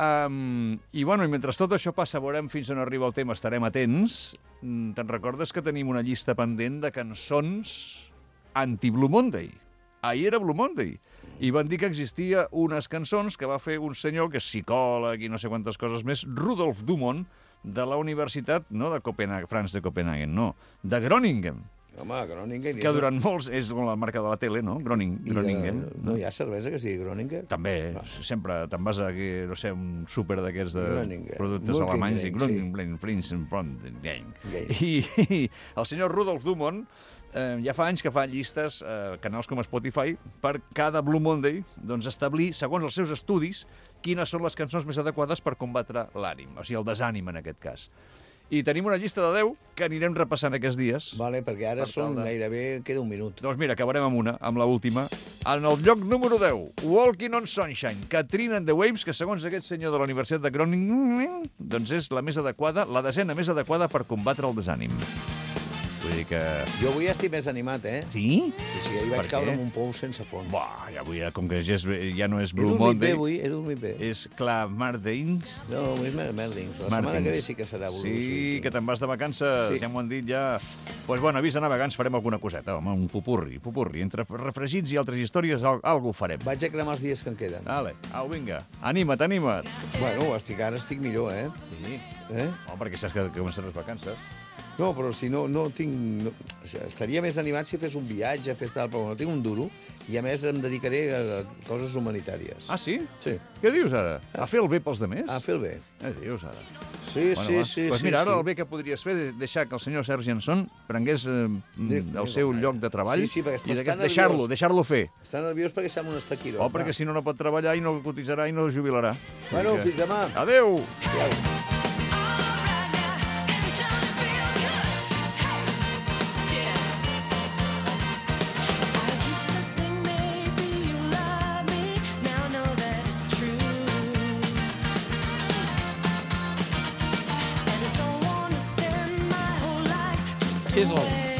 Um, I, bueno, i mentre tot això passa, veurem fins on arriba el tema, estarem atents. Mm, Te'n recordes que tenim una llista pendent de cançons anti-Blue Monday? Ahir era Blue Monday. I van dir que existia unes cançons que va fer un senyor que és psicòleg i no sé quantes coses més, Rudolf Dumont, de la Universitat, no de Copenhagen, France de Copenhagen, no, de Groningen, Home, Groningen... que durant molts... És com la marca de la tele, no? Groning, I de, Groningen. no hi ha cervesa que sigui Groninger? També, sempre te'n vas a, aquí, no sé, un súper d'aquests de Groningen. productes Mulking alemanys, i Grain, Groningen, sí. Blend, Flins, and Front, Gang. Gang. I, I el senyor Rudolf Dumont eh, ja fa anys que fa llistes, eh, canals com Spotify, per cada Blue Monday doncs, establir, segons els seus estudis, quines són les cançons més adequades per combatre l'ànim, o sigui, el desànim en aquest cas. I tenim una llista de deu que anirem repassant aquests dies. Vale, perquè ara Per són tal de- gairebé... Queda un minut. Doncs mira, acabarem amb una, amb l'última. En el lloc número deu, Walking on Sunshine, Katrina and the Waves, que segons aquest senyor de la Universitat de Groningen, doncs és la més adequada, la desena més adequada per combatre el desànim. Vull dir que... Jo avui estic més animat, eh? Sí? Sí, sí, ahir Per vaig caure què? en un pou sense fons. Buah, ja, avui, com que ja, és, ja no és He Blue dormit bé Monday, avui, he dormit bé. és Clamardines. No, avui és Mer- Merlins. La setmana que ve sí que serà Blue. Sí, que te'n vas de vacances, Sí. ja m'ho han dit, ja... Doncs, pues, bueno, avís de navegants, farem alguna coseta, home, un pupurri, pupurri. Entre refregits i altres històries, al, algo ho farem. Vaig a cremar els dies que em queden. Vale, au, vinga, anima't, anima't. Bueno, estic, ara estic millor, eh? Sí. eh? Oh, perquè saps que, que comencen les vacances. No, però si no, no tinc... No, estaria més animat si fes un viatge, fes tal, però no tinc un duro, i a més em dedicaré a, a coses humanitàries. Ah, sí? Sí, Què dius ara? A fer el bé pels demés? a fer el bé. Què dius ara? Sí, Bueno, sí, va. sí. pues sí, mira, ara sí. el bé que podries fer és deixar que el senyor Sergi Anson prengués eh, Dic, el dic, seu home. lloc de treball Sí, sí, perquè es pot i estar d'aquest deixar-lo, nerviós. deixar-lo fer. Està nerviós perquè sembla un estaquiró. Oh, perquè si no, no pot treballar i no cotitzarà i no jubilarà. Bueno, Vull dir fins demà. que- Adéu! Adéu. Sizzle.